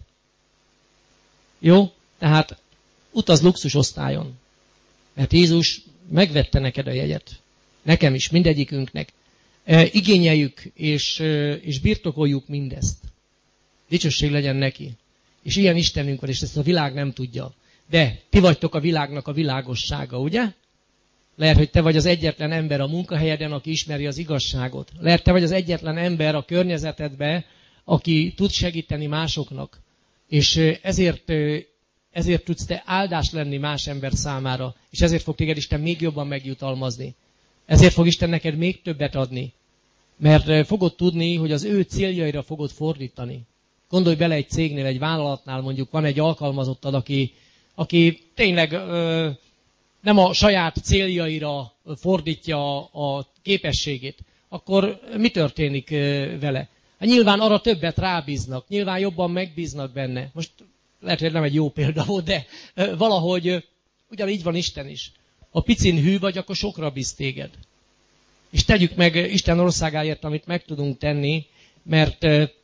Jó? Tehát utaz luxus osztályon. Mert Jézus megvette neked a jegyet. Nekem is, mindegyikünknek. E, igényeljük és, és birtokoljuk mindezt. Dicsőség legyen neki. És ilyen Istenünk van, és ezt a világ nem tudja. De ti vagytok a világnak a világossága, ugye? Lehet, hogy te vagy az egyetlen ember a munkahelyeden, aki ismeri az igazságot. Lehet, te vagy az egyetlen ember a környezetedben, aki tud segíteni másoknak. És ezért, ezért tudsz te áldás lenni más ember számára. És ezért fog téged Isten még jobban megjutalmazni. Ezért fog Isten neked még többet adni. Mert fogod tudni, hogy az ő céljaira fogod fordítani. Gondolj bele egy cégnél, egy vállalatnál mondjuk van egy alkalmazottad, aki, aki tényleg ö, nem a saját céljaira fordítja a képességét. Akkor mi történik vele? Hát nyilván arra többet rábíznak, nyilván jobban megbíznak benne. Most lehet, hogy nem egy jó példa volt, de valahogy ugyanígy van Isten is. Ha picin hű vagy, akkor sokra bíz téged. És tegyük meg Isten országáért, amit meg tudunk tenni, mert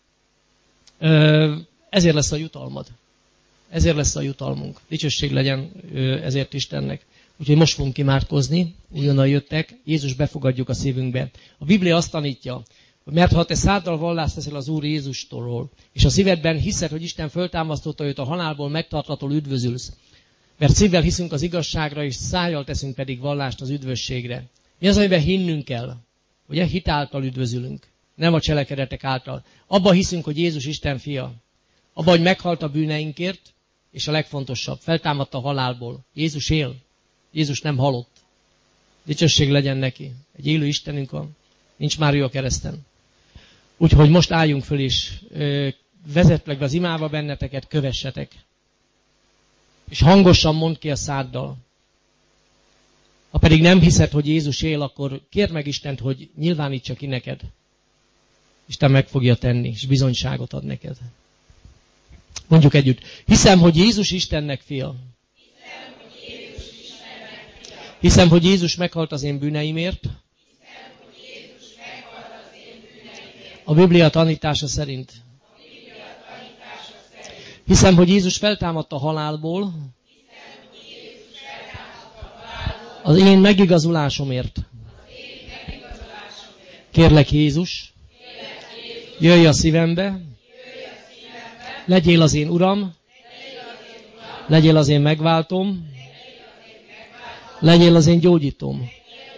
ezért lesz a jutalmad. Ezért lesz a jutalmunk. Dicsőség legyen ezért Istennek. Úgyhogy most fogunk imádkozni, újonnan jöttek, Jézus befogadjuk a szívünkbe. A Biblia azt tanítja, mert ha te száddal vallást teszel az Úr Jézustól, és a szívedben hiszed, hogy Isten föltámasztotta őt a halálból, megtartatól üdvözülsz. Mert szívvel hiszünk az igazságra, és szájjal teszünk pedig vallást az üdvösségre. Mi az, amiben hinnünk kell? Ugye? Hit által üdvözülünk, nem a cselekedetek által. Abban hiszünk, hogy Jézus Isten fia. Abban, hogy meghalt a bűneinkért, és a legfontosabb, feltámadt a halálból. Jézus él. Jézus nem halott. Dicsőség legyen neki. Egy élő Istenünk van. Nincs már ő a kereszten. Úgyhogy most álljunk föl, és vezetlek be az imába benneteket, kövessetek. És hangosan mondd ki a száddal. Ha pedig nem hiszed, hogy Jézus él, akkor kérd meg Istent, hogy nyilvánítsa ki neked. Isten meg fogja tenni, és bizonyságot ad neked. Mondjuk együtt. Hiszem, hogy Jézus Istennek fia. Hiszem, hogy Jézus Istennek fia. Hiszem, hogy Jézus meghalt az én bűneimért. Hiszem, hogy Jézus meghalt az én bűneimért. A Biblia tanítása szerint. A Biblia tanítása szerint. Hiszem, hogy Jézus feltámadt a halálból. Hiszem, hogy Jézus feltámadt a halálból. Az én megigazulásomért. Az én megigazulásomért. Kérlek Jézus, Kérlek Jézus, jöjj a szívembe, jöjj a szívembe. legyél az én Uram, Legyél az én Uram. legyél az én megváltom, Legyél az én megváltom. legyél az én gyógyítom.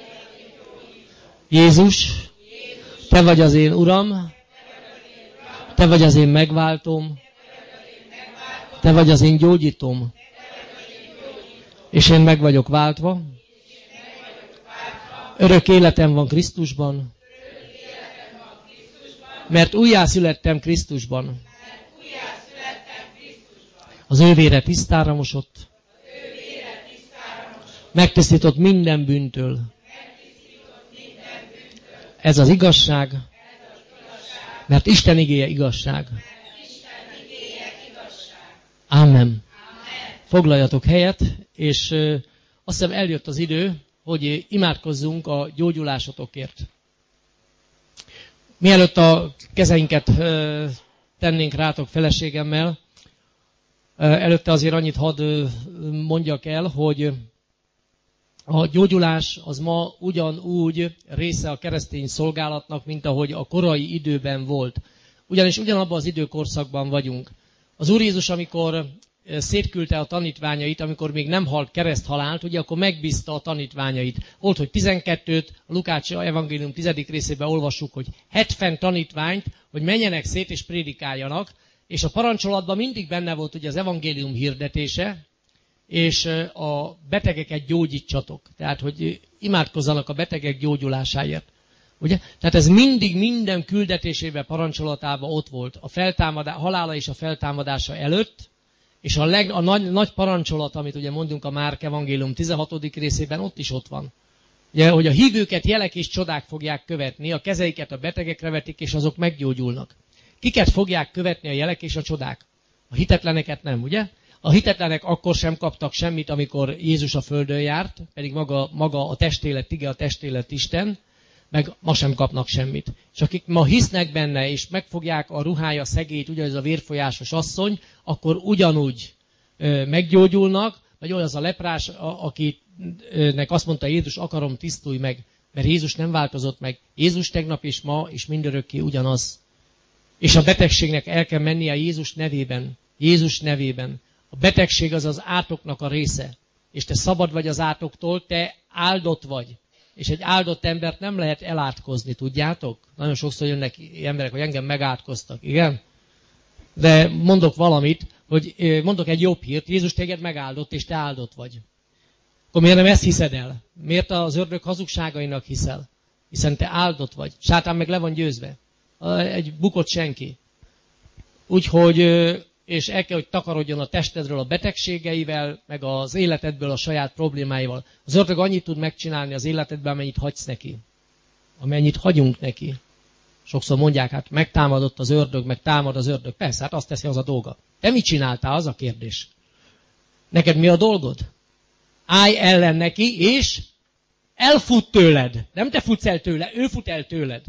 Jézus, te vagy az én Uram, te vagy az én megváltom, te vagy az én gyógyítom, és én meg vagyok váltva. Örök életem van Krisztusban, mert újjászülettem Krisztusban. Az ő vére tisztára mosott, megtisztított minden bűntől. Ez az igazság, mert Isten igéje igazság. Amen. Foglaljatok helyet, és azt hiszem eljött az idő, hogy imádkozzunk a gyógyulásotokért. Mielőtt a kezeinket tennénk rátok feleségemmel, előtte azért annyit hadd mondjak el, hogy a gyógyulás az ma ugyanúgy része a keresztény szolgálatnak, mint ahogy a korai időben volt. Ugyanis ugyanabban az időkorszakban vagyunk. Az Úr Jézus, amikor szétküldte a tanítványait, amikor még nem halt kereszthalált, ugye akkor megbízta a tanítványait. Volt, hogy tizenkettőt, a Lukács evangélium tizedik részében olvassuk, hogy hetven tanítványt, hogy menjenek szét és prédikáljanak, és a parancsolatban mindig benne volt ugye az evangélium hirdetése, és a betegeket gyógyítsatok. Tehát, hogy imádkozzanak a betegek gyógyulásáért. Ugye? Tehát ez mindig minden küldetésében, parancsolatában ott volt. A feltámadá, halála és a feltámadása előtt, és a, leg, a nagy, nagy parancsolat, amit ugye mondunk a Márk evangélium tizenhatodik részében, ott is ott van. Ugye, hogy a hívőket jelek és csodák fogják követni, a kezeiket a betegekre vetik, és azok meggyógyulnak. Kiket fogják követni a jelek és a csodák? A hitetleneket nem, ugye? A hitetlenek akkor sem kaptak semmit, amikor Jézus a földön járt, pedig maga, maga a testélet, ige a testélet Isten, meg ma sem kapnak semmit. És akik ma hisznek benne, és megfogják a ruhája szegélyt, ugye ez a vérfolyásos asszony, akkor ugyanúgy ö, meggyógyulnak, vagy olyan az a leprás, a, akinek azt mondta Jézus, akarom, tisztulj meg, mert Jézus nem változott meg. Jézus tegnap és ma, és mindörökké ugyanaz. És a betegségnek el kell mennie Jézus nevében. Jézus nevében. A betegség az az átoknak a része. És te szabad vagy az átoktól, te áldott vagy. És egy áldott embert nem lehet elátkozni, tudjátok? Nagyon sokszor jönnek emberek, hogy engem megátkoztak, igen? De mondok valamit, hogy mondok egy jobb hírt, Jézus téged megáldott, és te áldott vagy. Akkor miért nem ezt hiszed el? Miért az ördög hazugságainak hiszel? Hiszen te áldott vagy. Sátán meg le van győzve. Egy bukott senki. Úgyhogy, és el kell, hogy takarodjon a testedről a betegségeivel, meg az életedből a saját problémáival. Az ördög annyit tud megcsinálni az életedben, amennyit hagysz neki. Amennyit hagyunk neki. Sokszor mondják, hát megtámadott az ördög, meg támad az ördög. Persze, hát azt teszi, az a dolga. Te mit csináltál, az a kérdés. Neked mi a dolgod? Állj ellen neki, és elfut tőled. Nem te futsz el tőle, ő fut el tőled.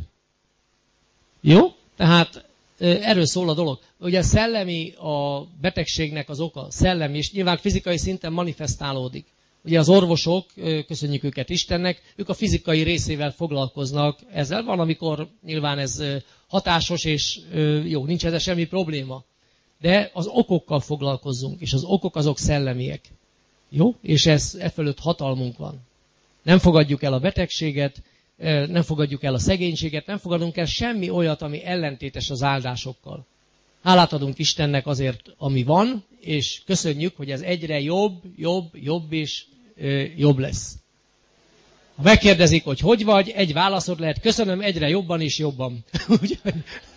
Jó? Tehát erről szól a dolog. Ugye szellemi a betegségnek az oka, szellemi, és nyilván fizikai szinten manifestálódik. Ugye az orvosok, köszönjük őket Istennek, ők a fizikai részével foglalkoznak ezzel. Van, amikor nyilván ez hatásos, és jó, nincs ezzel semmi probléma. De az okokkal foglalkozzunk, és az okok azok szellemiek. Jó? És ez e fölött hatalmunk van. Nem fogadjuk el a betegséget, nem fogadjuk el a szegénységet, nem fogadunk el semmi olyat, ami ellentétes az áldásokkal. Hálát adunk Istennek azért, ami van, és köszönjük, hogy ez egyre jobb, jobb, jobb és ö, jobb lesz. Ha megkérdezik, hogy hogy vagy, egy válaszod lehet, köszönöm, egyre jobban és jobban. Úgyhogy,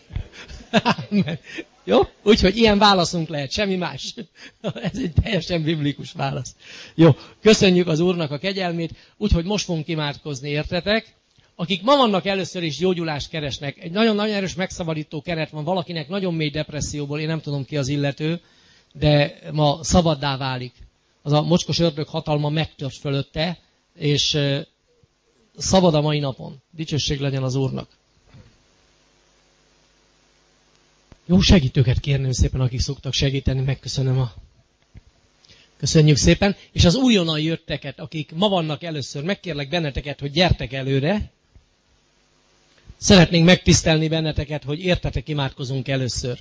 jó? Úgyhogy ilyen válaszunk lehet, semmi más. Ez egy teljesen biblikus válasz. Jó, köszönjük az Úrnak a kegyelmét, úgyhogy most fogunk imádkozni, értetek? Akik ma vannak először is gyógyulást keresnek, egy nagyon-nagyon erős megszabadító keret van, valakinek nagyon mély depresszióból, én nem tudom ki az illető, de ma szabaddá válik. Az a mocskos ördög hatalma megtört fölötte, és szabad a mai napon. Dicsőség legyen az Úrnak. Jó, segítőket kérném szépen, akik szoktak segíteni, megköszönöm a... Köszönjük szépen. És az újonnan jötteket, akik ma vannak először, megkérlek benneteket, hogy gyertek előre. Szeretnénk megtisztelni benneteket, hogy értetek, imádkozunk először.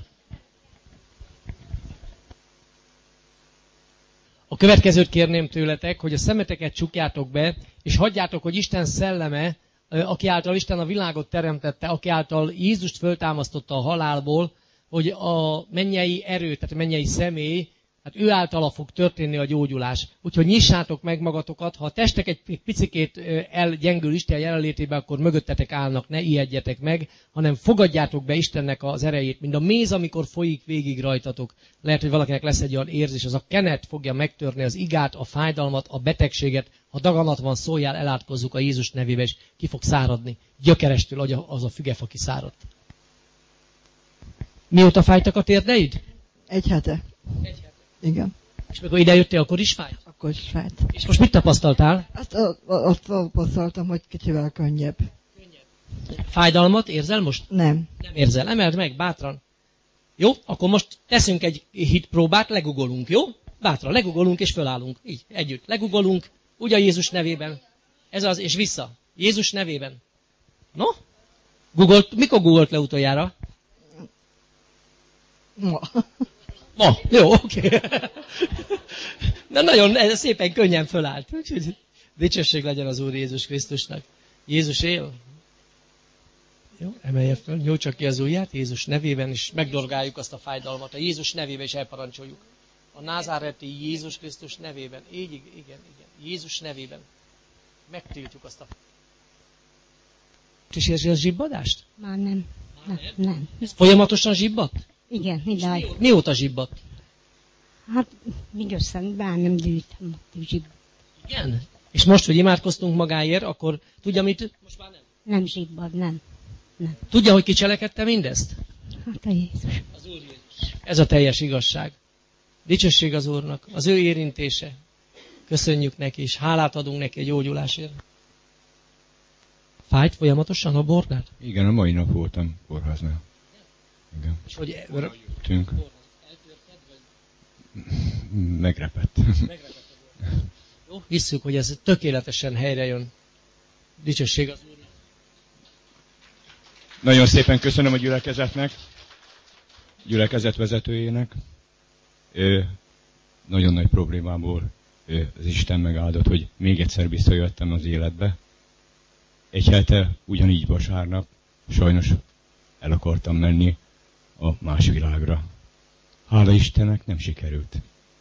A következőt kérném tőletek, hogy a szemeteket csukjátok be, és hagyjátok, hogy Isten szelleme, aki által Isten a világot teremtette, aki által Jézust föltámasztotta a halálból, hogy a mennyei erő, tehát a mennyei személy, hát ő általa fog történni a gyógyulás. Úgyhogy nyissátok meg magatokat, ha a testek egy picikét elgyengül Isten jelenlétében, akkor mögöttetek állnak, ne ijedjetek meg, hanem fogadjátok be Istennek az erejét, mint a méz, amikor folyik végig rajtatok. Lehet, hogy valakinek lesz egy olyan érzés, az a kenet fogja megtörni az igát, a fájdalmat, a betegséget. Ha daganat van, szóljál, elátkozzuk a Jézus nevébe, és ki fog száradni. Gyökerestől, ahogy az a fügefa kiszáradt. Mióta fájtak a térdeid? Egy hete. Egy hete. Igen. És mikor ide jöttél, akkor is fájt? Akkor is fájt. És most mit tapasztaltál? Azt azt tapasztaltam, hogy kicsivel könnyebb. Könnyebb. Fájdalmat érzel most? Nem. Nem érzel. Emeld meg, bátran. Jó? Akkor most teszünk egy hitpróbát, legugolunk, jó? Bátran, legugolunk és fölállunk. Így, együtt. Legugolunk, úgy a Jézus nevében. Ez az, és vissza. Jézus nevében. No? Googolt, mikor googolt le utoljára? Ma. Ma. Jó, oké. Okay. Na nagyon ez szépen könnyen fölállt. Dicsőség legyen az Úr Jézus Krisztusnak. Jézus él. Jó, emelje föl, nyújtsa ki az ujját Jézus nevében, és megdorgáljuk azt a fájdalmat. A Jézus nevében is elparancsoljuk. A názáreti Jézus Krisztus nevében. Így, igen, igen. Jézus nevében. Megtiltjuk azt a... És érzi a zsibbadást? Már nem. Nem. nem. Ez folyamatosan zsibbat? Igen, mindegy. Mi, mióta zsibbat? Hát, még össze, bár nem gyűjtem, zsibbat. Igen? És most, hogy imádkoztunk magáért, akkor tudja, mit... Most már nem. Nem zsibbad, nem. nem. Tudja, hogy ki cselekedte mindezt? Hát a Jézus. Az Úr Jézus. Ez a teljes igazság. Dicsőség az Úrnak, az ő érintése. Köszönjük neki, és hálát adunk neki a gyógyulásért. Fájt folyamatosan a bordád? Igen, a mai nap voltam kórháznál. Igen. És hogy... Jöttünk. Megrepett. Megrepett a bordád. Jó, hisszük, hogy ez tökéletesen helyre jön. Dicsőség az Úrnak. Nagyon szépen köszönöm a gyülekezetnek, gyülekezet vezetőjének. Ö, nagyon nagy problémából ö, az Isten megáldott, hogy még egyszer visszajöttem az életbe. Egy hete, ugyanígy vasárnap, sajnos el akartam menni a más világra. Hála Istennek nem sikerült.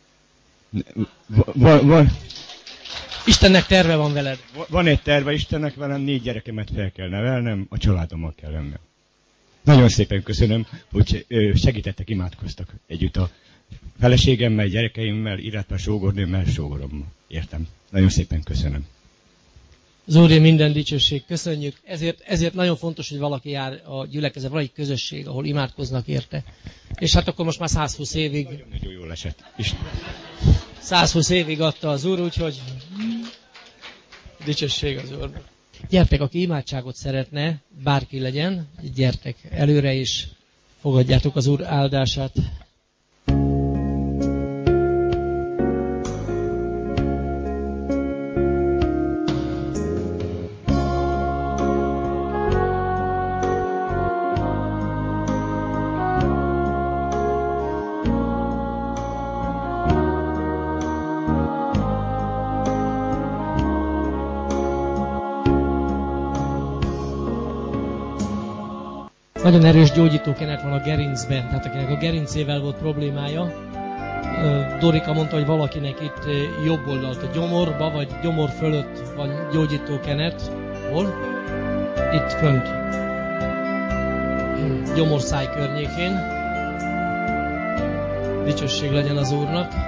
Van, van, Istennek terve van veled. van egy terve Istennek velem, négy gyerekemet fel kell nevelnem, a családommal kell lennem. Nagyon szépen köszönöm, hogy segítettek, imádkoztak együtt a feleségemmel, gyerekeimmel, illetve a sógornőmmel, sógorommal. Értem. Nagyon szépen köszönöm. Az Úré minden dicsőség, köszönjük. Ezért, ezért nagyon fontos, hogy valaki jár a gyülekezet, valaki közösség, ahol imádkoznak érte. És hát akkor most már százhúsz évig... Nagyon, nagyon jól esett. Isten. százhúsz évig adta az Úr, úgyhogy dicsőség az Úrnak. Gyertek, aki imádságot szeretne, bárki legyen, gyertek előre is, fogadjátok az Úr áldását. Nagyon erős gyógyítókenet van a gerincben, tehát akinek a gerincével volt problémája. Dorika mondta, hogy valakinek itt jobb oldalt a gyomorba, vagy gyomor fölött van gyógyítókenet. Hol? Itt fönt. Gyomorszáj környékén. Dicsőség legyen az Úrnak.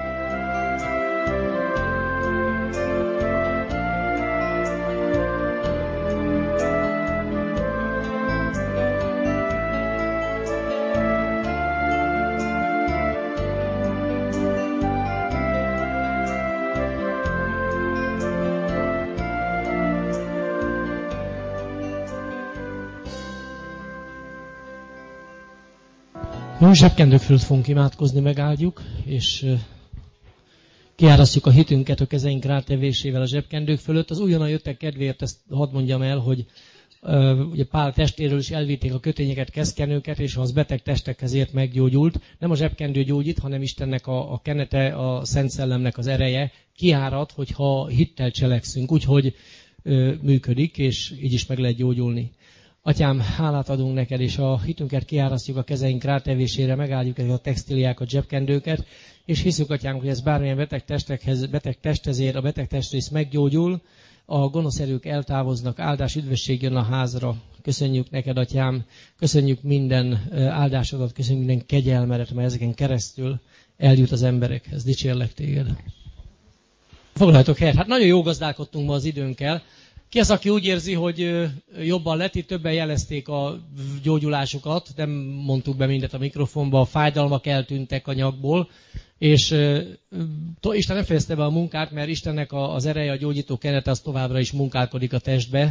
Jó, zsebkendők fölött fogunk imádkozni, megáldjuk, és kiárasztjuk a hitünket a kezeink rátevésével a zsebkendők fölött. Az újonnan jöttek kedvéért, ezt hadd mondjam el, hogy uh, ugye Pál testéről is elvitték a kötényeket, keszkenőket, és ha az beteg testekhez ért, meggyógyult. Nem a zsebkendő gyógyít, hanem Istennek a, a kenete, a Szent Szellemnek az ereje kiárad, hogyha hittel cselekszünk, úgyhogy uh, működik, és így is meg lehet gyógyulni. Atyám, hálát adunk neked, és a hitünket kiárasztjuk a kezeink rátevésére, megáldjuk a textíliákat, zsebkendőket, és hiszük, Atyám, hogy ez bármilyen beteg testekhez, beteg testhez ér, a beteg testrész meggyógyul, a gonosz erők eltávoznak, áldás, üdvösség jön a házra. Köszönjük neked, Atyám, köszönjük minden áldásodat, köszönjük minden kegyelmedet, mert ezeken keresztül eljut az emberekhez. Dicsérlek téged. Foglaljatok helyet. Hát nagyon jó gazdálkodtunk ma az időnkkel. Ki az, aki úgy érzi, hogy jobban lett? Itt többen jelezték a gyógyulásokat, nem mondtuk be mindet a mikrofonba, a fájdalmak eltűntek a nyakból, és uh, Isten nem fejezte be a munkát, mert Istennek az ereje, a gyógyító kerete az továbbra is munkálkodik a testbe.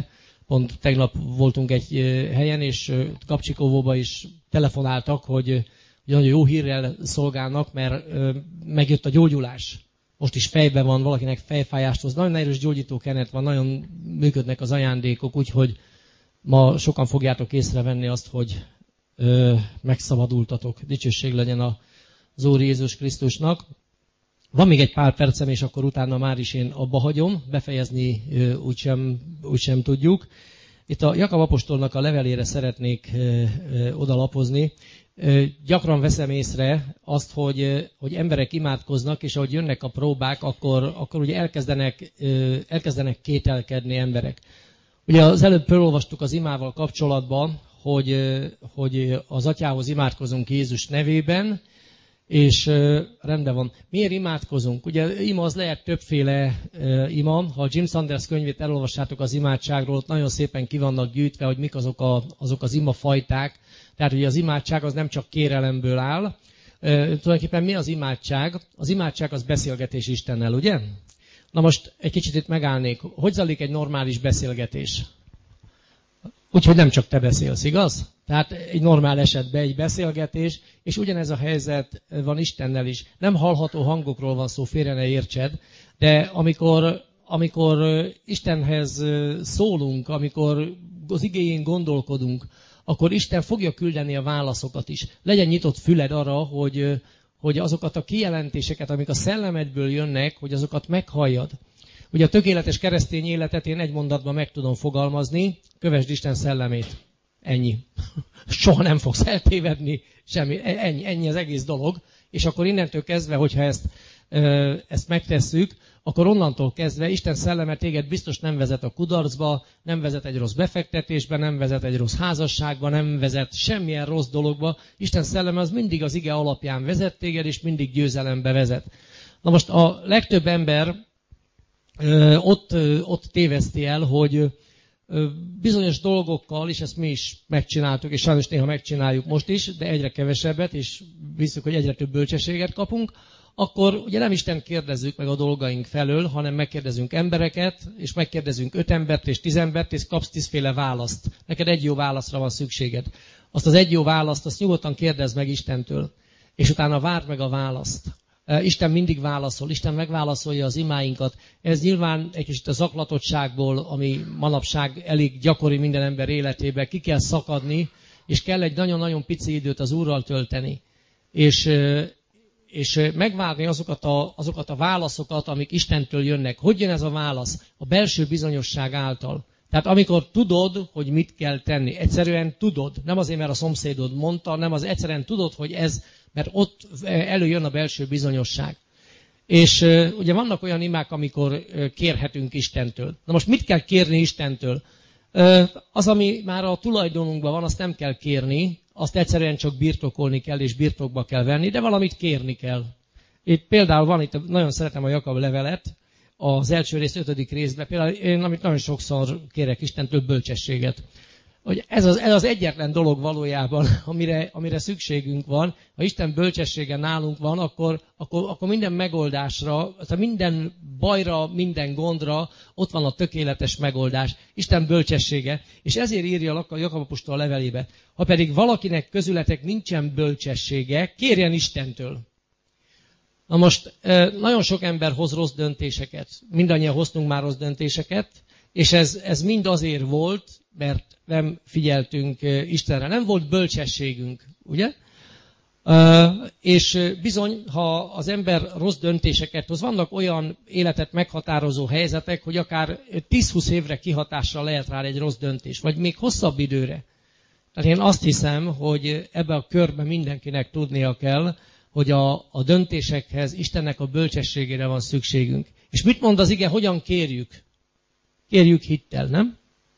Pont tegnap voltunk egy helyen, és Kapcsikóvóba is telefonáltak, hogy, hogy nagyon jó hírrel szolgálnak, mert megjött a gyógyulás. Most is fejben van, valakinek fejfájást hoz. Nagyon erős gyógyítókenet van, nagyon működnek az ajándékok, úgyhogy ma sokan fogjátok észrevenni azt, hogy ö, megszabadultatok. Dicsőség legyen az Úr Jézus Krisztusnak. Van még egy pár percem, és akkor utána már is én abba hagyom. Befejezni ö, úgysem, úgysem tudjuk. Itt a Jakab apostolnak a levelére szeretnék ö, ö, odalapozni. Ö, gyakran veszem észre azt, hogy, ö, hogy emberek imádkoznak, és ahogy jönnek a próbák, akkor, akkor ugye elkezdenek, ö, elkezdenek kételkedni emberek. Ugye az előbb felolvastuk az imával kapcsolatban, hogy, hogy az atyához imádkozunk Jézus nevében, és rendben van. Miért imádkozunk? Ugye ima az lehet többféle ima. Ha Jim Sanders könyvét elolvassátok az imádságról, ott nagyon szépen ki vannak gyűjtve, hogy mik azok, a, azok az imafajták. Tehát ugye az imádság az nem csak kérelemből áll. Tulajdonképpen mi az imádság? Az imádság az beszélgetés Istennel, ugye? Na most egy kicsit itt megállnék. Hogy zajlik egy normális beszélgetés? Úgyhogy nem csak te beszélsz, igaz? Tehát egy normál esetben egy beszélgetés, és ugyanez a helyzet van Istennel is. Nem hallható hangokról van szó, félre ne értsed, de amikor, amikor Istenhez szólunk, amikor az igéjén gondolkodunk, akkor Isten fogja küldeni a válaszokat is. Legyen nyitott füled arra, hogy, hogy azokat a kijelentéseket, amik a szellemedből jönnek, hogy azokat meghalljad. Ugye a tökéletes keresztény életet én egy mondatban meg tudom fogalmazni, kövesd Isten szellemét. Ennyi. Soha nem fogsz eltévedni, semmi. Ennyi, ennyi az egész dolog. És akkor innentől kezdve, hogyha ezt, ezt megtesszük, akkor onnantól kezdve Isten szelleme téged biztos nem vezet a kudarcba, nem vezet egy rossz befektetésbe, nem vezet egy rossz házasságba, nem vezet semmilyen rossz dologba. Isten szelleme az mindig az ige alapján vezet téged, és mindig győzelembe vezet. Na most a legtöbb ember ö, ott, ö, ott téveszti el, hogy ö, bizonyos dolgokkal, és ezt mi is megcsináltuk, és sajnos néha megcsináljuk most is, de egyre kevesebbet, és visszük, hogy egyre több bölcsességet kapunk, akkor ugye nem Isten kérdezzük meg a dolgaink felől, hanem megkérdezünk embereket, és megkérdezünk öt embert és tíz embert, és kapsz tízféle választ. Neked egy jó válaszra van szükséged. Azt az egy jó választ, azt nyugodtan kérdezd meg Istentől, és utána várd meg a választ. Isten mindig válaszol, Isten megválaszolja az imáinkat. Ez nyilván egy kicsit a zaklatottságból, ami manapság elég gyakori minden ember életében, ki kell szakadni, és kell egy nagyon-nagyon pici időt az Úrral tölteni. És... és megvárni azokat a, azokat a válaszokat, amik Istentől jönnek. Hogy jön ez a válasz? A belső bizonyosság által. Tehát amikor tudod, hogy mit kell tenni. Egyszerűen tudod. Nem azért, mert a szomszédod mondta, nem az egyszerűen tudod, hogy ez, mert ott előjön a belső bizonyosság. És uh, ugye vannak olyan imák, amikor uh, kérhetünk Istentől. Na most mit kell kérni Istentől? Uh, az, ami már a tulajdonunkban van, azt nem kell kérni, azt egyszerűen csak birtokolni kell, és birtokba kell venni, de valamit kérni kell. Itt például van, itt nagyon szeretem a Jakab levelet, az első rész ötödik részben, például én amit nagyon sokszor kérek Istentől, bölcsességet. Hogy ez, az, ez az egyetlen dolog valójában, amire, amire szükségünk van. Ha Isten bölcsessége nálunk van, akkor, akkor, akkor minden megoldásra, tehát minden bajra, minden gondra ott van a tökéletes megoldás. Isten bölcsessége. És ezért írja a Jakab apostol levelébe. Ha pedig valakinek közületek nincsen bölcsessége, kérjen Istentől. Na most nagyon sok ember hoz rossz döntéseket. Mindannyian hoztunk már rossz döntéseket, és ez, ez mind azért volt, mert nem figyeltünk Istenre. Nem volt bölcsességünk, ugye? Uh, és bizony, ha az ember rossz döntéseket hoz, vannak olyan életet meghatározó helyzetek, hogy akár tíz-húsz évre kihatással lehet rá egy rossz döntés, vagy még hosszabb időre. Tehát én azt hiszem, hogy ebbe a körbe mindenkinek tudnia kell, hogy a, a döntésekhez Istennek a bölcsességére van szükségünk. És mit mond az ige, hogyan kérjük? Kérjük hittel, nem?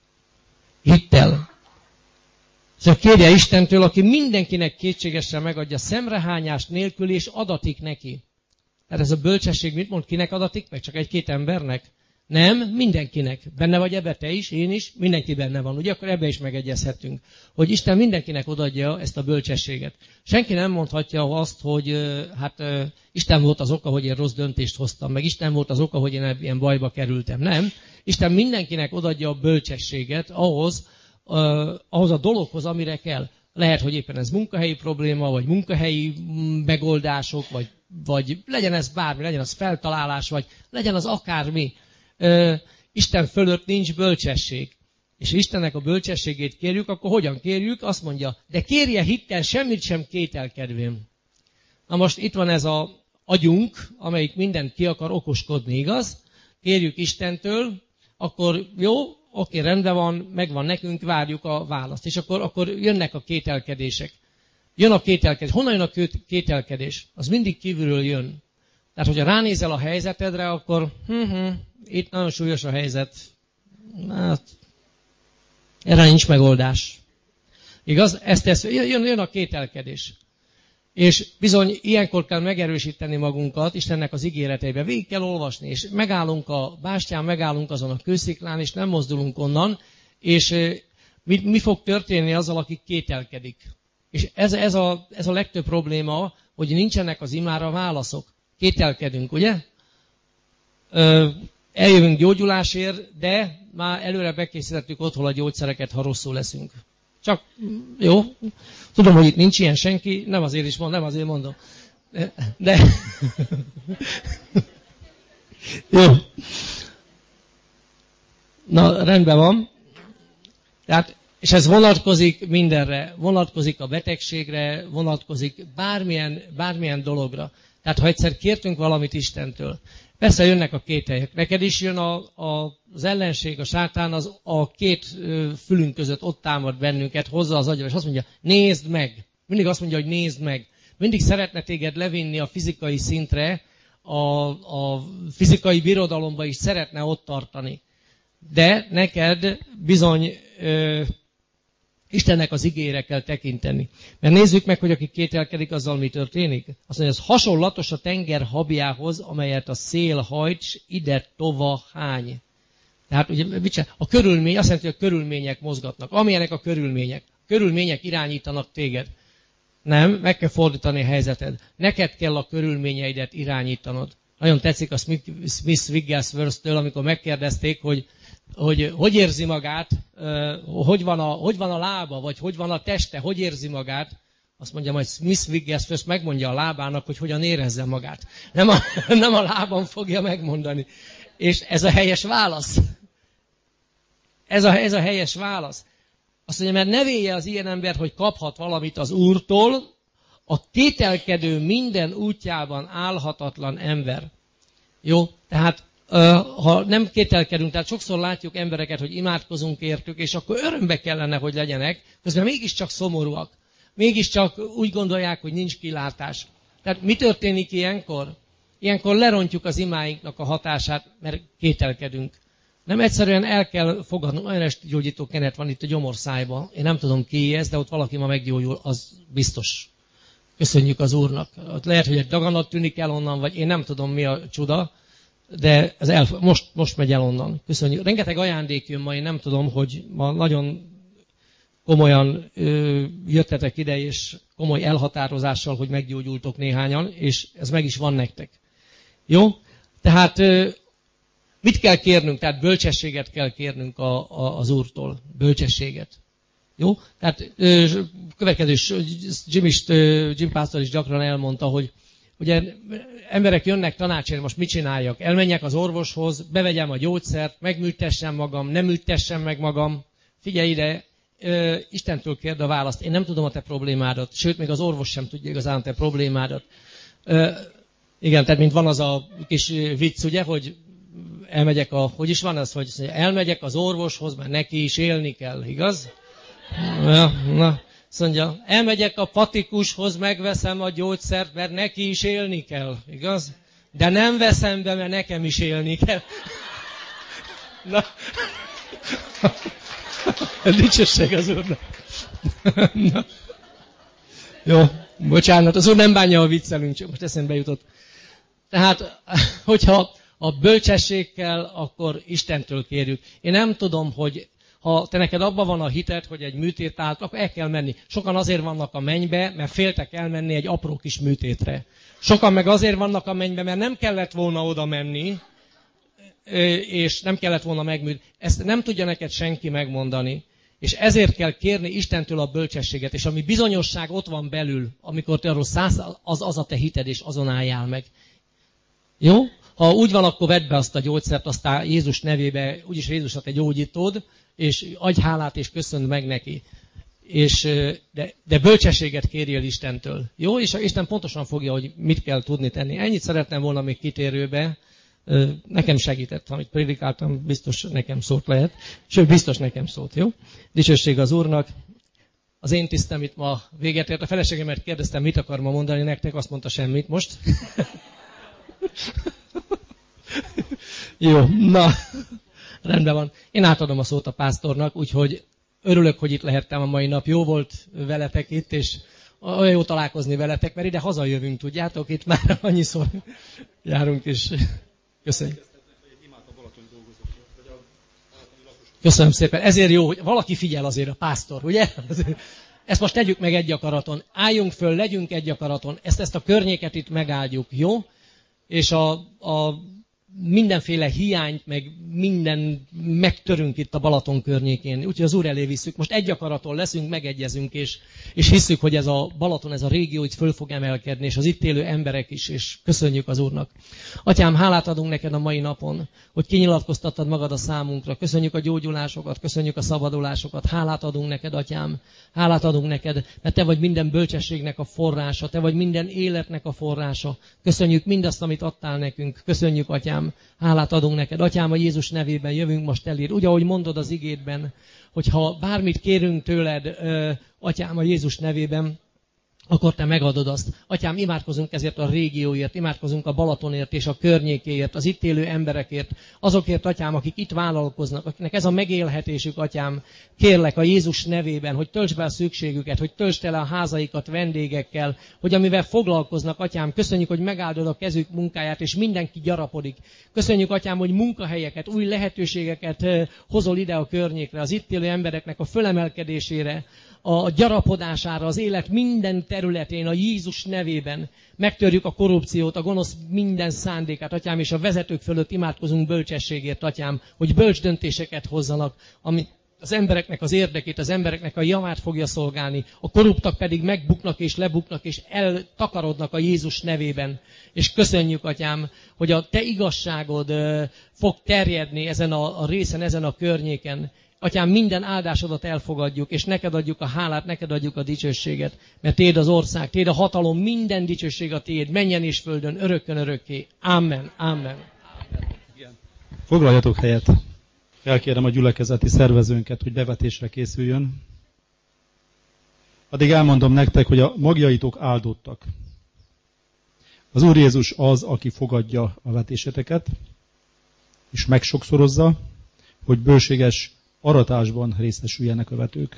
Hittel. Szóval kérje Istentől, aki mindenkinek kétségesen megadja szemrehányást nélkül, és adatik neki. Tehát ez a bölcsesség mit mond, kinek adatik meg? Csak egy-két embernek? Nem, mindenkinek. Benne vagy ebbe te is, én is, mindenki benne van. Ugye akkor ebbe is megegyezhetünk, hogy Isten mindenkinek odaadja ezt a bölcsességet. Senki nem mondhatja azt, hogy hát Isten volt az oka, hogy én rossz döntést hoztam, meg Isten volt az oka, hogy én ilyen bajba kerültem. Nem. Isten mindenkinek odaadja a bölcsességet ahhoz, uh, ahhoz a dologhoz, amire kell. Lehet, hogy éppen ez munkahelyi probléma, vagy munkahelyi megoldások, vagy, vagy legyen ez bármi, legyen az feltalálás, vagy legyen az akármi. Uh, Isten fölött nincs bölcsesség. És Istennek a bölcsességét kérjük, akkor hogyan kérjük? Azt mondja, de kérje hittel, semmit sem kételkedvén. Na most itt van ez az agyunk, amelyik mindent ki akar okoskodni, igaz? Kérjük Istentől, akkor jó, oké, rendben van, megvan nekünk, várjuk a választ. És akkor, akkor jönnek a kételkedések. Jön a kételkedés. Honnan jön a kételkedés? Az mindig kívülről jön. Tehát, hogyha ránézel a helyzetedre, akkor hm, hm, itt nagyon súlyos a helyzet. Hát, erre nincs megoldás. Igaz? Ezt, ezt, jön, jön a kételkedés. És bizony ilyenkor kell megerősíteni magunkat Istennek az ígéreteibe. Végig kell olvasni, és megállunk a bástyán, megállunk azon a kősziklán, és nem mozdulunk onnan, és mi, mi fog történni azzal, aki kételkedik. És ez, ez, a, ez a legtöbb probléma, hogy nincsenek az imára válaszok. Kételkedünk, ugye? Ö, eljövünk gyógyulásért, de már előre bekészítettük otthon a gyógyszereket, ha rosszul leszünk. Csak, jó, tudom, hogy itt nincs ilyen senki, nem azért is mondom, nem azért mondom. De, jó. Na, rendben van. Tehát, és ez vonatkozik mindenre, vonatkozik a betegségre, vonatkozik bármilyen, bármilyen dologra. Tehát, ha egyszer kértünk valamit Istentől, persze jönnek a kételyek. Neked is jön a, a, az ellenség, a sátán, az a két fülünk között ott támad bennünket, hozza az agyra, és azt mondja, nézd meg. Mindig azt mondja, hogy nézd meg. Mindig szeretne téged levinni a fizikai szintre, a, a fizikai birodalomba is szeretne ott tartani. De neked bizony ö, Istennek az igére kell tekinteni. Mert nézzük meg, hogy aki kételkedik, azzal mi történik. Azt mondja, ez hasonlatos a tenger habjához, amelyet a szél hajt, s ide tova hány. Tehát ugye a körülmény, azt jelenti, hogy a körülmények mozgatnak. Amilyenek a körülmények. A körülmények irányítanak téged. Nem, meg kell fordítani a helyzeted. Neked kell a körülményeidet irányítanod. Nagyon tetszik a Smith Wigglesworth-től, amikor megkérdezték, hogy hogy hogy érzi magát, hogy van, a, hogy van a lába, vagy hogy van a teste, hogy érzi magát. Azt mondja, majd Smith Wigglesworth megmondja a lábának, hogy hogyan érezze magát. Nem a, nem a lábam fogja megmondani. És ez a helyes válasz. Ez a, ez a helyes válasz. Azt mondja, mert ne vélje az ilyen ember, hogy kaphat valamit az Úrtól, a kételkedő minden útjában állhatatlan ember. Jó, tehát ha nem kételkedünk, tehát sokszor látjuk embereket, hogy imádkozunk értük, és akkor örömbe kellene, hogy legyenek, közben mégiscsak szomorúak. Mégiscsak úgy gondolják, hogy nincs kilátás. Tehát mi történik ilyenkor? Ilyenkor lerontjuk az imáinknak a hatását, mert kételkedünk. Nem egyszerűen el kell fogadnunk, olyan gyógyító kenet van itt a gyomorszájban. Én nem tudom ki ez, de ott valaki ma meggyógyul, az biztos. Köszönjük az Úrnak. Ott lehet, hogy egy daganat tűnik el onnan, vagy én nem tudom mi a csuda, de ez el, most, most megy el onnan. Köszönjük. Rengeteg ajándék jön ma, én nem tudom, hogy ma nagyon komolyan ö, jöttetek ide, és komoly elhatározással, hogy meggyógyultok néhányan, és ez meg is van nektek. Jó? Tehát ö, mit kell kérnünk? Tehát bölcsességet kell kérnünk a, a, az Úrtól. Bölcsességet. Jó? Tehát ö, következő, Jim, is, ö, Jim Pásztor is gyakran elmondta, hogy ugye emberek jönnek tanácsért, most mit csináljak? Elmenjek az orvoshoz, bevegyem a gyógyszert, megműtessem magam, nem műtessem meg magam. Figyelj ide, ö, Istentől kérd a választ. Én nem tudom a te problémádat, sőt, még az orvos sem tudja igazán a te problémádat. Ö, igen, tehát mint van az a kis vicc, ugye, hogy elmegyek a, hogy is van az, hogy elmegyek az orvoshoz, mert neki is élni kell, igaz? Ja, na. Azt mondja, elmegyek a patikushoz, megveszem a gyógyszert, mert neki is élni kell, igaz? De nem veszem be, mert nekem is élni kell. Na, dicsőség az Úrnak. Na. Jó, bocsánat, az Úr nem bánja, a viccelünk, csak most eszembe jutott. Tehát, hogyha a bölcsesség kell, akkor Istentől kérjük. Én nem tudom, hogy ha te neked abban van a hited, hogy egy műtét állt, akkor el kell menni. Sokan azért vannak a mennybe, mert féltek elmenni egy apró kis műtétre. Sokan meg azért vannak a mennybe, mert nem kellett volna oda menni. és nem kellett volna megműd. Ezt nem tudja neked senki megmondani. És ezért kell kérni Istentől a bölcsességet. És ami bizonyosság ott van belül, amikor te arról szállsz, az az a te hited, és azon álljál meg. Jó? Ha úgy van, akkor vedd be azt a gyógyszert, aztán Jézus nevébe, úgyis Jézus a te gyógyítód, és adj hálát, és köszönd meg neki. És, de, de bölcsességet kérjél Istentől. Jó? És Isten pontosan fogja, hogy mit kell tudni tenni. Ennyit szeretném volna még kitérőbe. Nekem segített, amit prédikáltam, biztos nekem szót lehet. Sőt, biztos nekem szót, jó? Dicsőség az Úrnak. Az én tisztem itt ma véget ért. A feleségemet kérdeztem, mit akar ma mondani nektek, azt mondta semmit most. Jó, na, rendben van. Én átadom a szót a pásztornak, úgyhogy örülök, hogy itt lehettem a mai nap. Jó volt veletek itt, és olyan jó találkozni veletek, mert ide hazajövünk, tudjátok, itt már annyiszor járunk, és köszönjük. Köszönöm szépen. Ezért jó, hogy valaki figyel azért a pásztor, ugye? Ezt most tegyük meg egy akaraton. Álljunk föl, legyünk egy akaraton. Ezt, ezt a környéket itt megáldjuk, jó? És a, a mindenféle hiányt, meg minden megtörünk itt a Balaton környékén. Úgyhogy az Úr elé visszük. Most egy akaraton leszünk, megegyezünk, és, és hisszük, hogy ez a Balaton, ez a régió itt föl fog emelkedni, és az itt élő emberek is, és köszönjük az Úrnak. Atyám, hálát adunk neked a mai napon, hogy kinyilatkoztattad magad a számunkra. Köszönjük a gyógyulásokat, köszönjük a szabadulásokat. Hálát adunk neked, Atyám. Hálát adunk neked, mert te vagy minden bölcsességnek a forrása, te vagy minden életnek a forrása. Köszönjük mindazt, amit adtál nekünk. Köszönjük, Atyám. Hálát adunk neked. Atyám, a Jézus nevében jövünk most elér. Úgy, ahogy mondod az igédben, hogyha bármit kérünk tőled, ö, Atyám, a Jézus nevében, akkor te megadod azt. Atyám, imádkozunk ezért a régióért, imádkozunk a Balatonért és a környékéért, az itt élő emberekért, azokért, Atyám, akik itt vállalkoznak, akiknek ez a megélhetésük, Atyám, kérlek a Jézus nevében, hogy töltsd be a szükségüket, hogy töltsd el a házaikat vendégekkel, hogy amivel foglalkoznak, Atyám, köszönjük, hogy megáldod a kezük munkáját, és mindenki gyarapodik. Köszönjük, Atyám, hogy munkahelyeket, új lehetőségeket hozol ide a környékre, az itt élő embereknek a fölemelkedésére, a gyarapodására, az élet minden területén, a Jézus nevében megtörjük a korrupciót, a gonosz minden szándékát, Atyám, és a vezetők fölött imádkozunk bölcsességért, Atyám, hogy bölcs döntéseket hozzanak, ami az embereknek az érdekét, az embereknek a javát fogja szolgálni, a korruptak pedig megbuknak és lebuknak, és eltakarodnak a Jézus nevében. És köszönjük, Atyám, hogy a te igazságod uh, fog terjedni ezen a, a részen, ezen a környéken. Atyám, minden áldásodat elfogadjuk, és neked adjuk a hálát, neked adjuk a dicsőséget, mert Téd az ország, Téd a hatalom, minden dicsőség a Téd, mennyen és földön, örökkön örökké. Amen, amen. Foglaljatok helyet. Felkérem a gyülekezeti szervezőnket, hogy bevetésre készüljön. Addig elmondom nektek, hogy a magjaitok áldottak. Az Úr Jézus az, aki fogadja a vetéseteket, és megsokszorozza, hogy bőséges aratásban részesüljenek a vetők.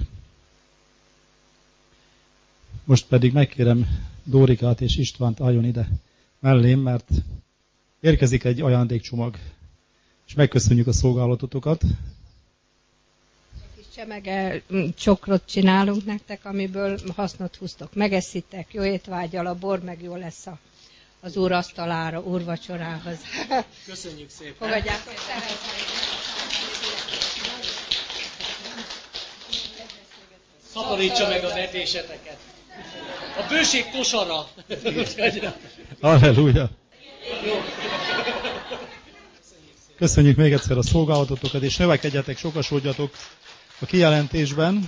Most pedig megkérem Dórikát és Istvánt, álljon ide mellém, mert érkezik egy ajándékcsomag, és megköszönjük a szolgálatotokat. Kis csemege csokrot csinálunk nektek, amiből hasznot húztok. Megeszitek, jó étvágyal, a bor meg jó lesz a, az úr asztalára, úrvacsorához. Köszönjük szépen. Fogadjátok szeretettel. Szaporítsa meg a vetéseteket. A bőség kosara. Halleluja. Köszönjük még egyszer a szolgálatotokat, és növekedjetek, sokasodjatok a kijelentésben.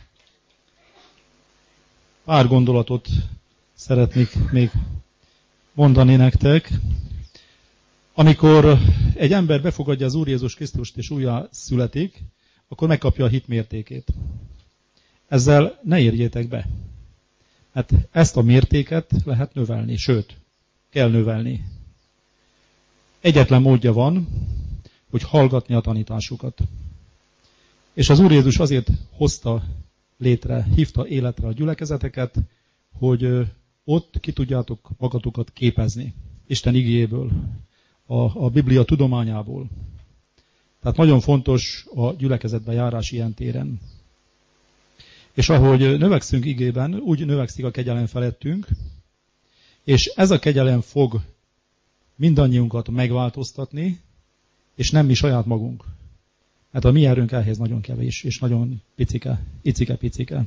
Pár gondolatot szeretnék még mondani nektek. Amikor egy ember befogadja az Úr Jézus Krisztust és újjá születik, akkor megkapja a hit mértékét. Ezzel ne érjétek be. Mert ezt a mértéket lehet növelni, sőt, kell növelni. Egyetlen módja van, hogy hallgatni a tanításukat. És az Úr Jézus azért hozta létre, hívta életre a gyülekezeteket, hogy ott ki tudjátok magatokat képezni. Isten igéjéből, a, a Biblia tudományából. Tehát nagyon fontos a gyülekezetbe járás ilyen téren. És ahogy növekszünk igében, úgy növekszik a kegyelem felettünk, és ez a kegyelem fog mindannyiunkat megváltoztatni, és nem mi saját magunk. Mert a mi erőnk ehhez nagyon kevés, és nagyon picike, icike-picike.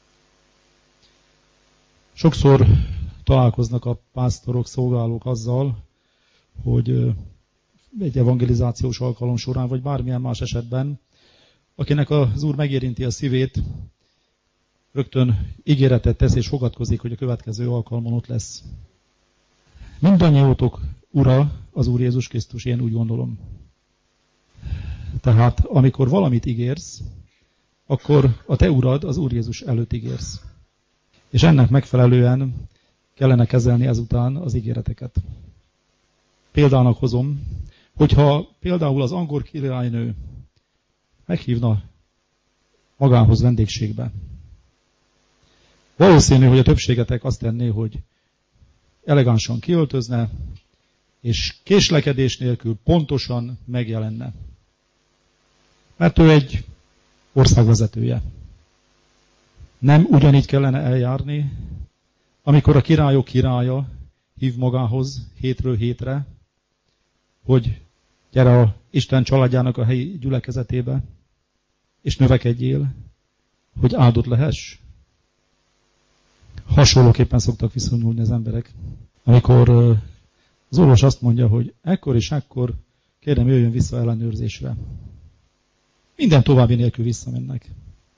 Sokszor találkoznak a pásztorok, szolgálók azzal, hogy egy evangelizációs alkalom során, vagy bármilyen más esetben, akinek az Úr megérinti a szívét, rögtön ígéretet tesz és fogadkozik, hogy a következő alkalmon ott lesz. Mindannyiótok Ura az Úr Jézus Krisztus, én úgy gondolom. Tehát amikor valamit ígérsz, akkor a te Urad az Úr Jézus előtt ígérsz. És ennek megfelelően kellene kezelni ezután az ígéreteket. Példának hozom, hogyha például az angol királynő meghívna magához vendégségbe. Valószínű, hogy a többségetek azt tenné, hogy elegánsan kiöltözne, és késlekedés nélkül pontosan megjelenne. Mert ő egy országvezetője. Nem ugyanígy kellene eljárni, amikor a királyok királya hív magához hétről hétre, hogy gyere a Isten családjának a helyi gyülekezetébe, és növekedjél, hogy áldott lehess. Hasonlóképpen szoktak viszonyulni az emberek. Amikor az orvos azt mondja, hogy ekkor és ekkor kérem jöjjön vissza ellenőrzésre. Minden további nélkül visszamennek.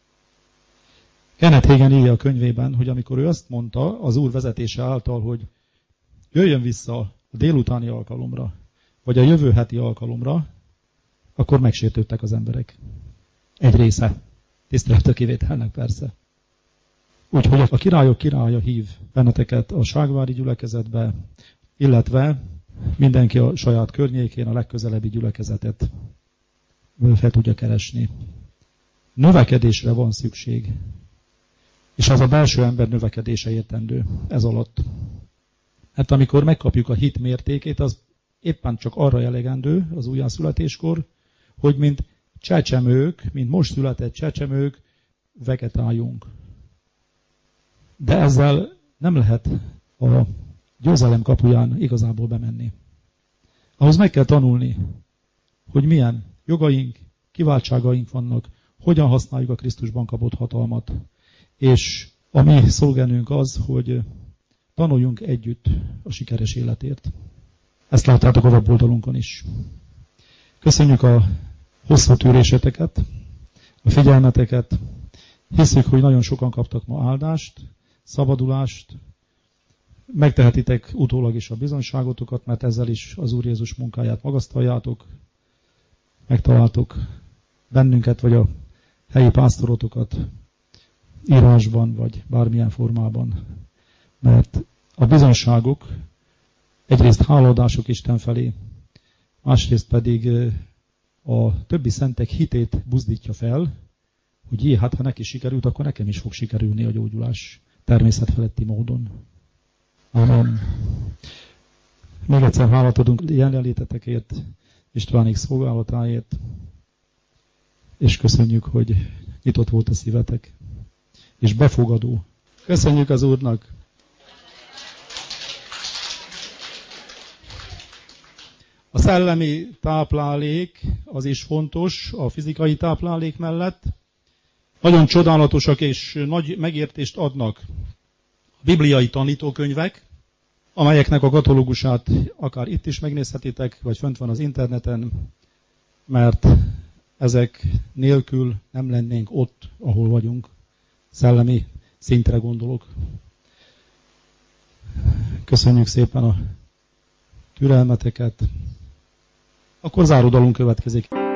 Kenneth Hagin írja a könyvében, hogy amikor ő azt mondta az Úr vezetése által, hogy jöjjön vissza a délutáni alkalomra, vagy a jövő heti alkalomra, akkor megsértődtek az emberek. Egy része. Tisztelettel kivételnek persze. Úgyhogy a királyok királya hív benneteket a ságvári gyülekezetbe, illetve mindenki a saját környékén a legközelebbi gyülekezetet fel tudja keresni. Növekedésre van szükség. És az a belső ember növekedése értendő ez alatt. Mert amikor megkapjuk a hit mértékét, az éppen csak arra elegendő az újjászületéskor, hogy mint csecsemők, mint most született csecsemők, vegetáljunk. De ezzel nem lehet a győzelem kapuján igazából bemenni. Ahhoz meg kell tanulni, hogy milyen jogaink, kiváltságaink vannak, hogyan használjuk a Krisztusban kapott hatalmat. És a mi szlogenünk az, hogy tanuljunk együtt a sikeres életért. Ezt láttátok a weboldalunkon is. Köszönjük a hosszú tűréseteket, a figyelmeteket. Hiszük, hogy nagyon sokan kaptak ma áldást, szabadulást. Megtehetitek utólag is a bizonyságotokat, mert ezzel is az Úr Jézus munkáját magasztaljátok. Megtaláltok bennünket, vagy a helyi pásztorotokat írásban, vagy bármilyen formában. Mert a bizonyságok egyrészt hálaadások Isten felé, másrészt pedig a többi szentek hitét buzdítja fel, hogy jé, hát ha neki sikerült, akkor nekem is fog sikerülni a gyógyulás természetfeletti módon. Amen. Még egyszer hálát adunk jelenlétetekért, Istvánék szolgálatáért, és köszönjük, hogy nyitott volt a szívetek, és befogadó. Köszönjük az Úrnak! A szellemi táplálék az is fontos a fizikai táplálék mellett. Nagyon csodálatosak és nagy megértést adnak a bibliai tanítókönyvek, amelyeknek a katalógusát akár itt is megnézhetitek, vagy fönt van az interneten, mert ezek nélkül nem lennénk ott, ahol vagyunk. Szellemi szintre gondolok. Köszönjük szépen a türelmeteket. Akkor záródalunk következik.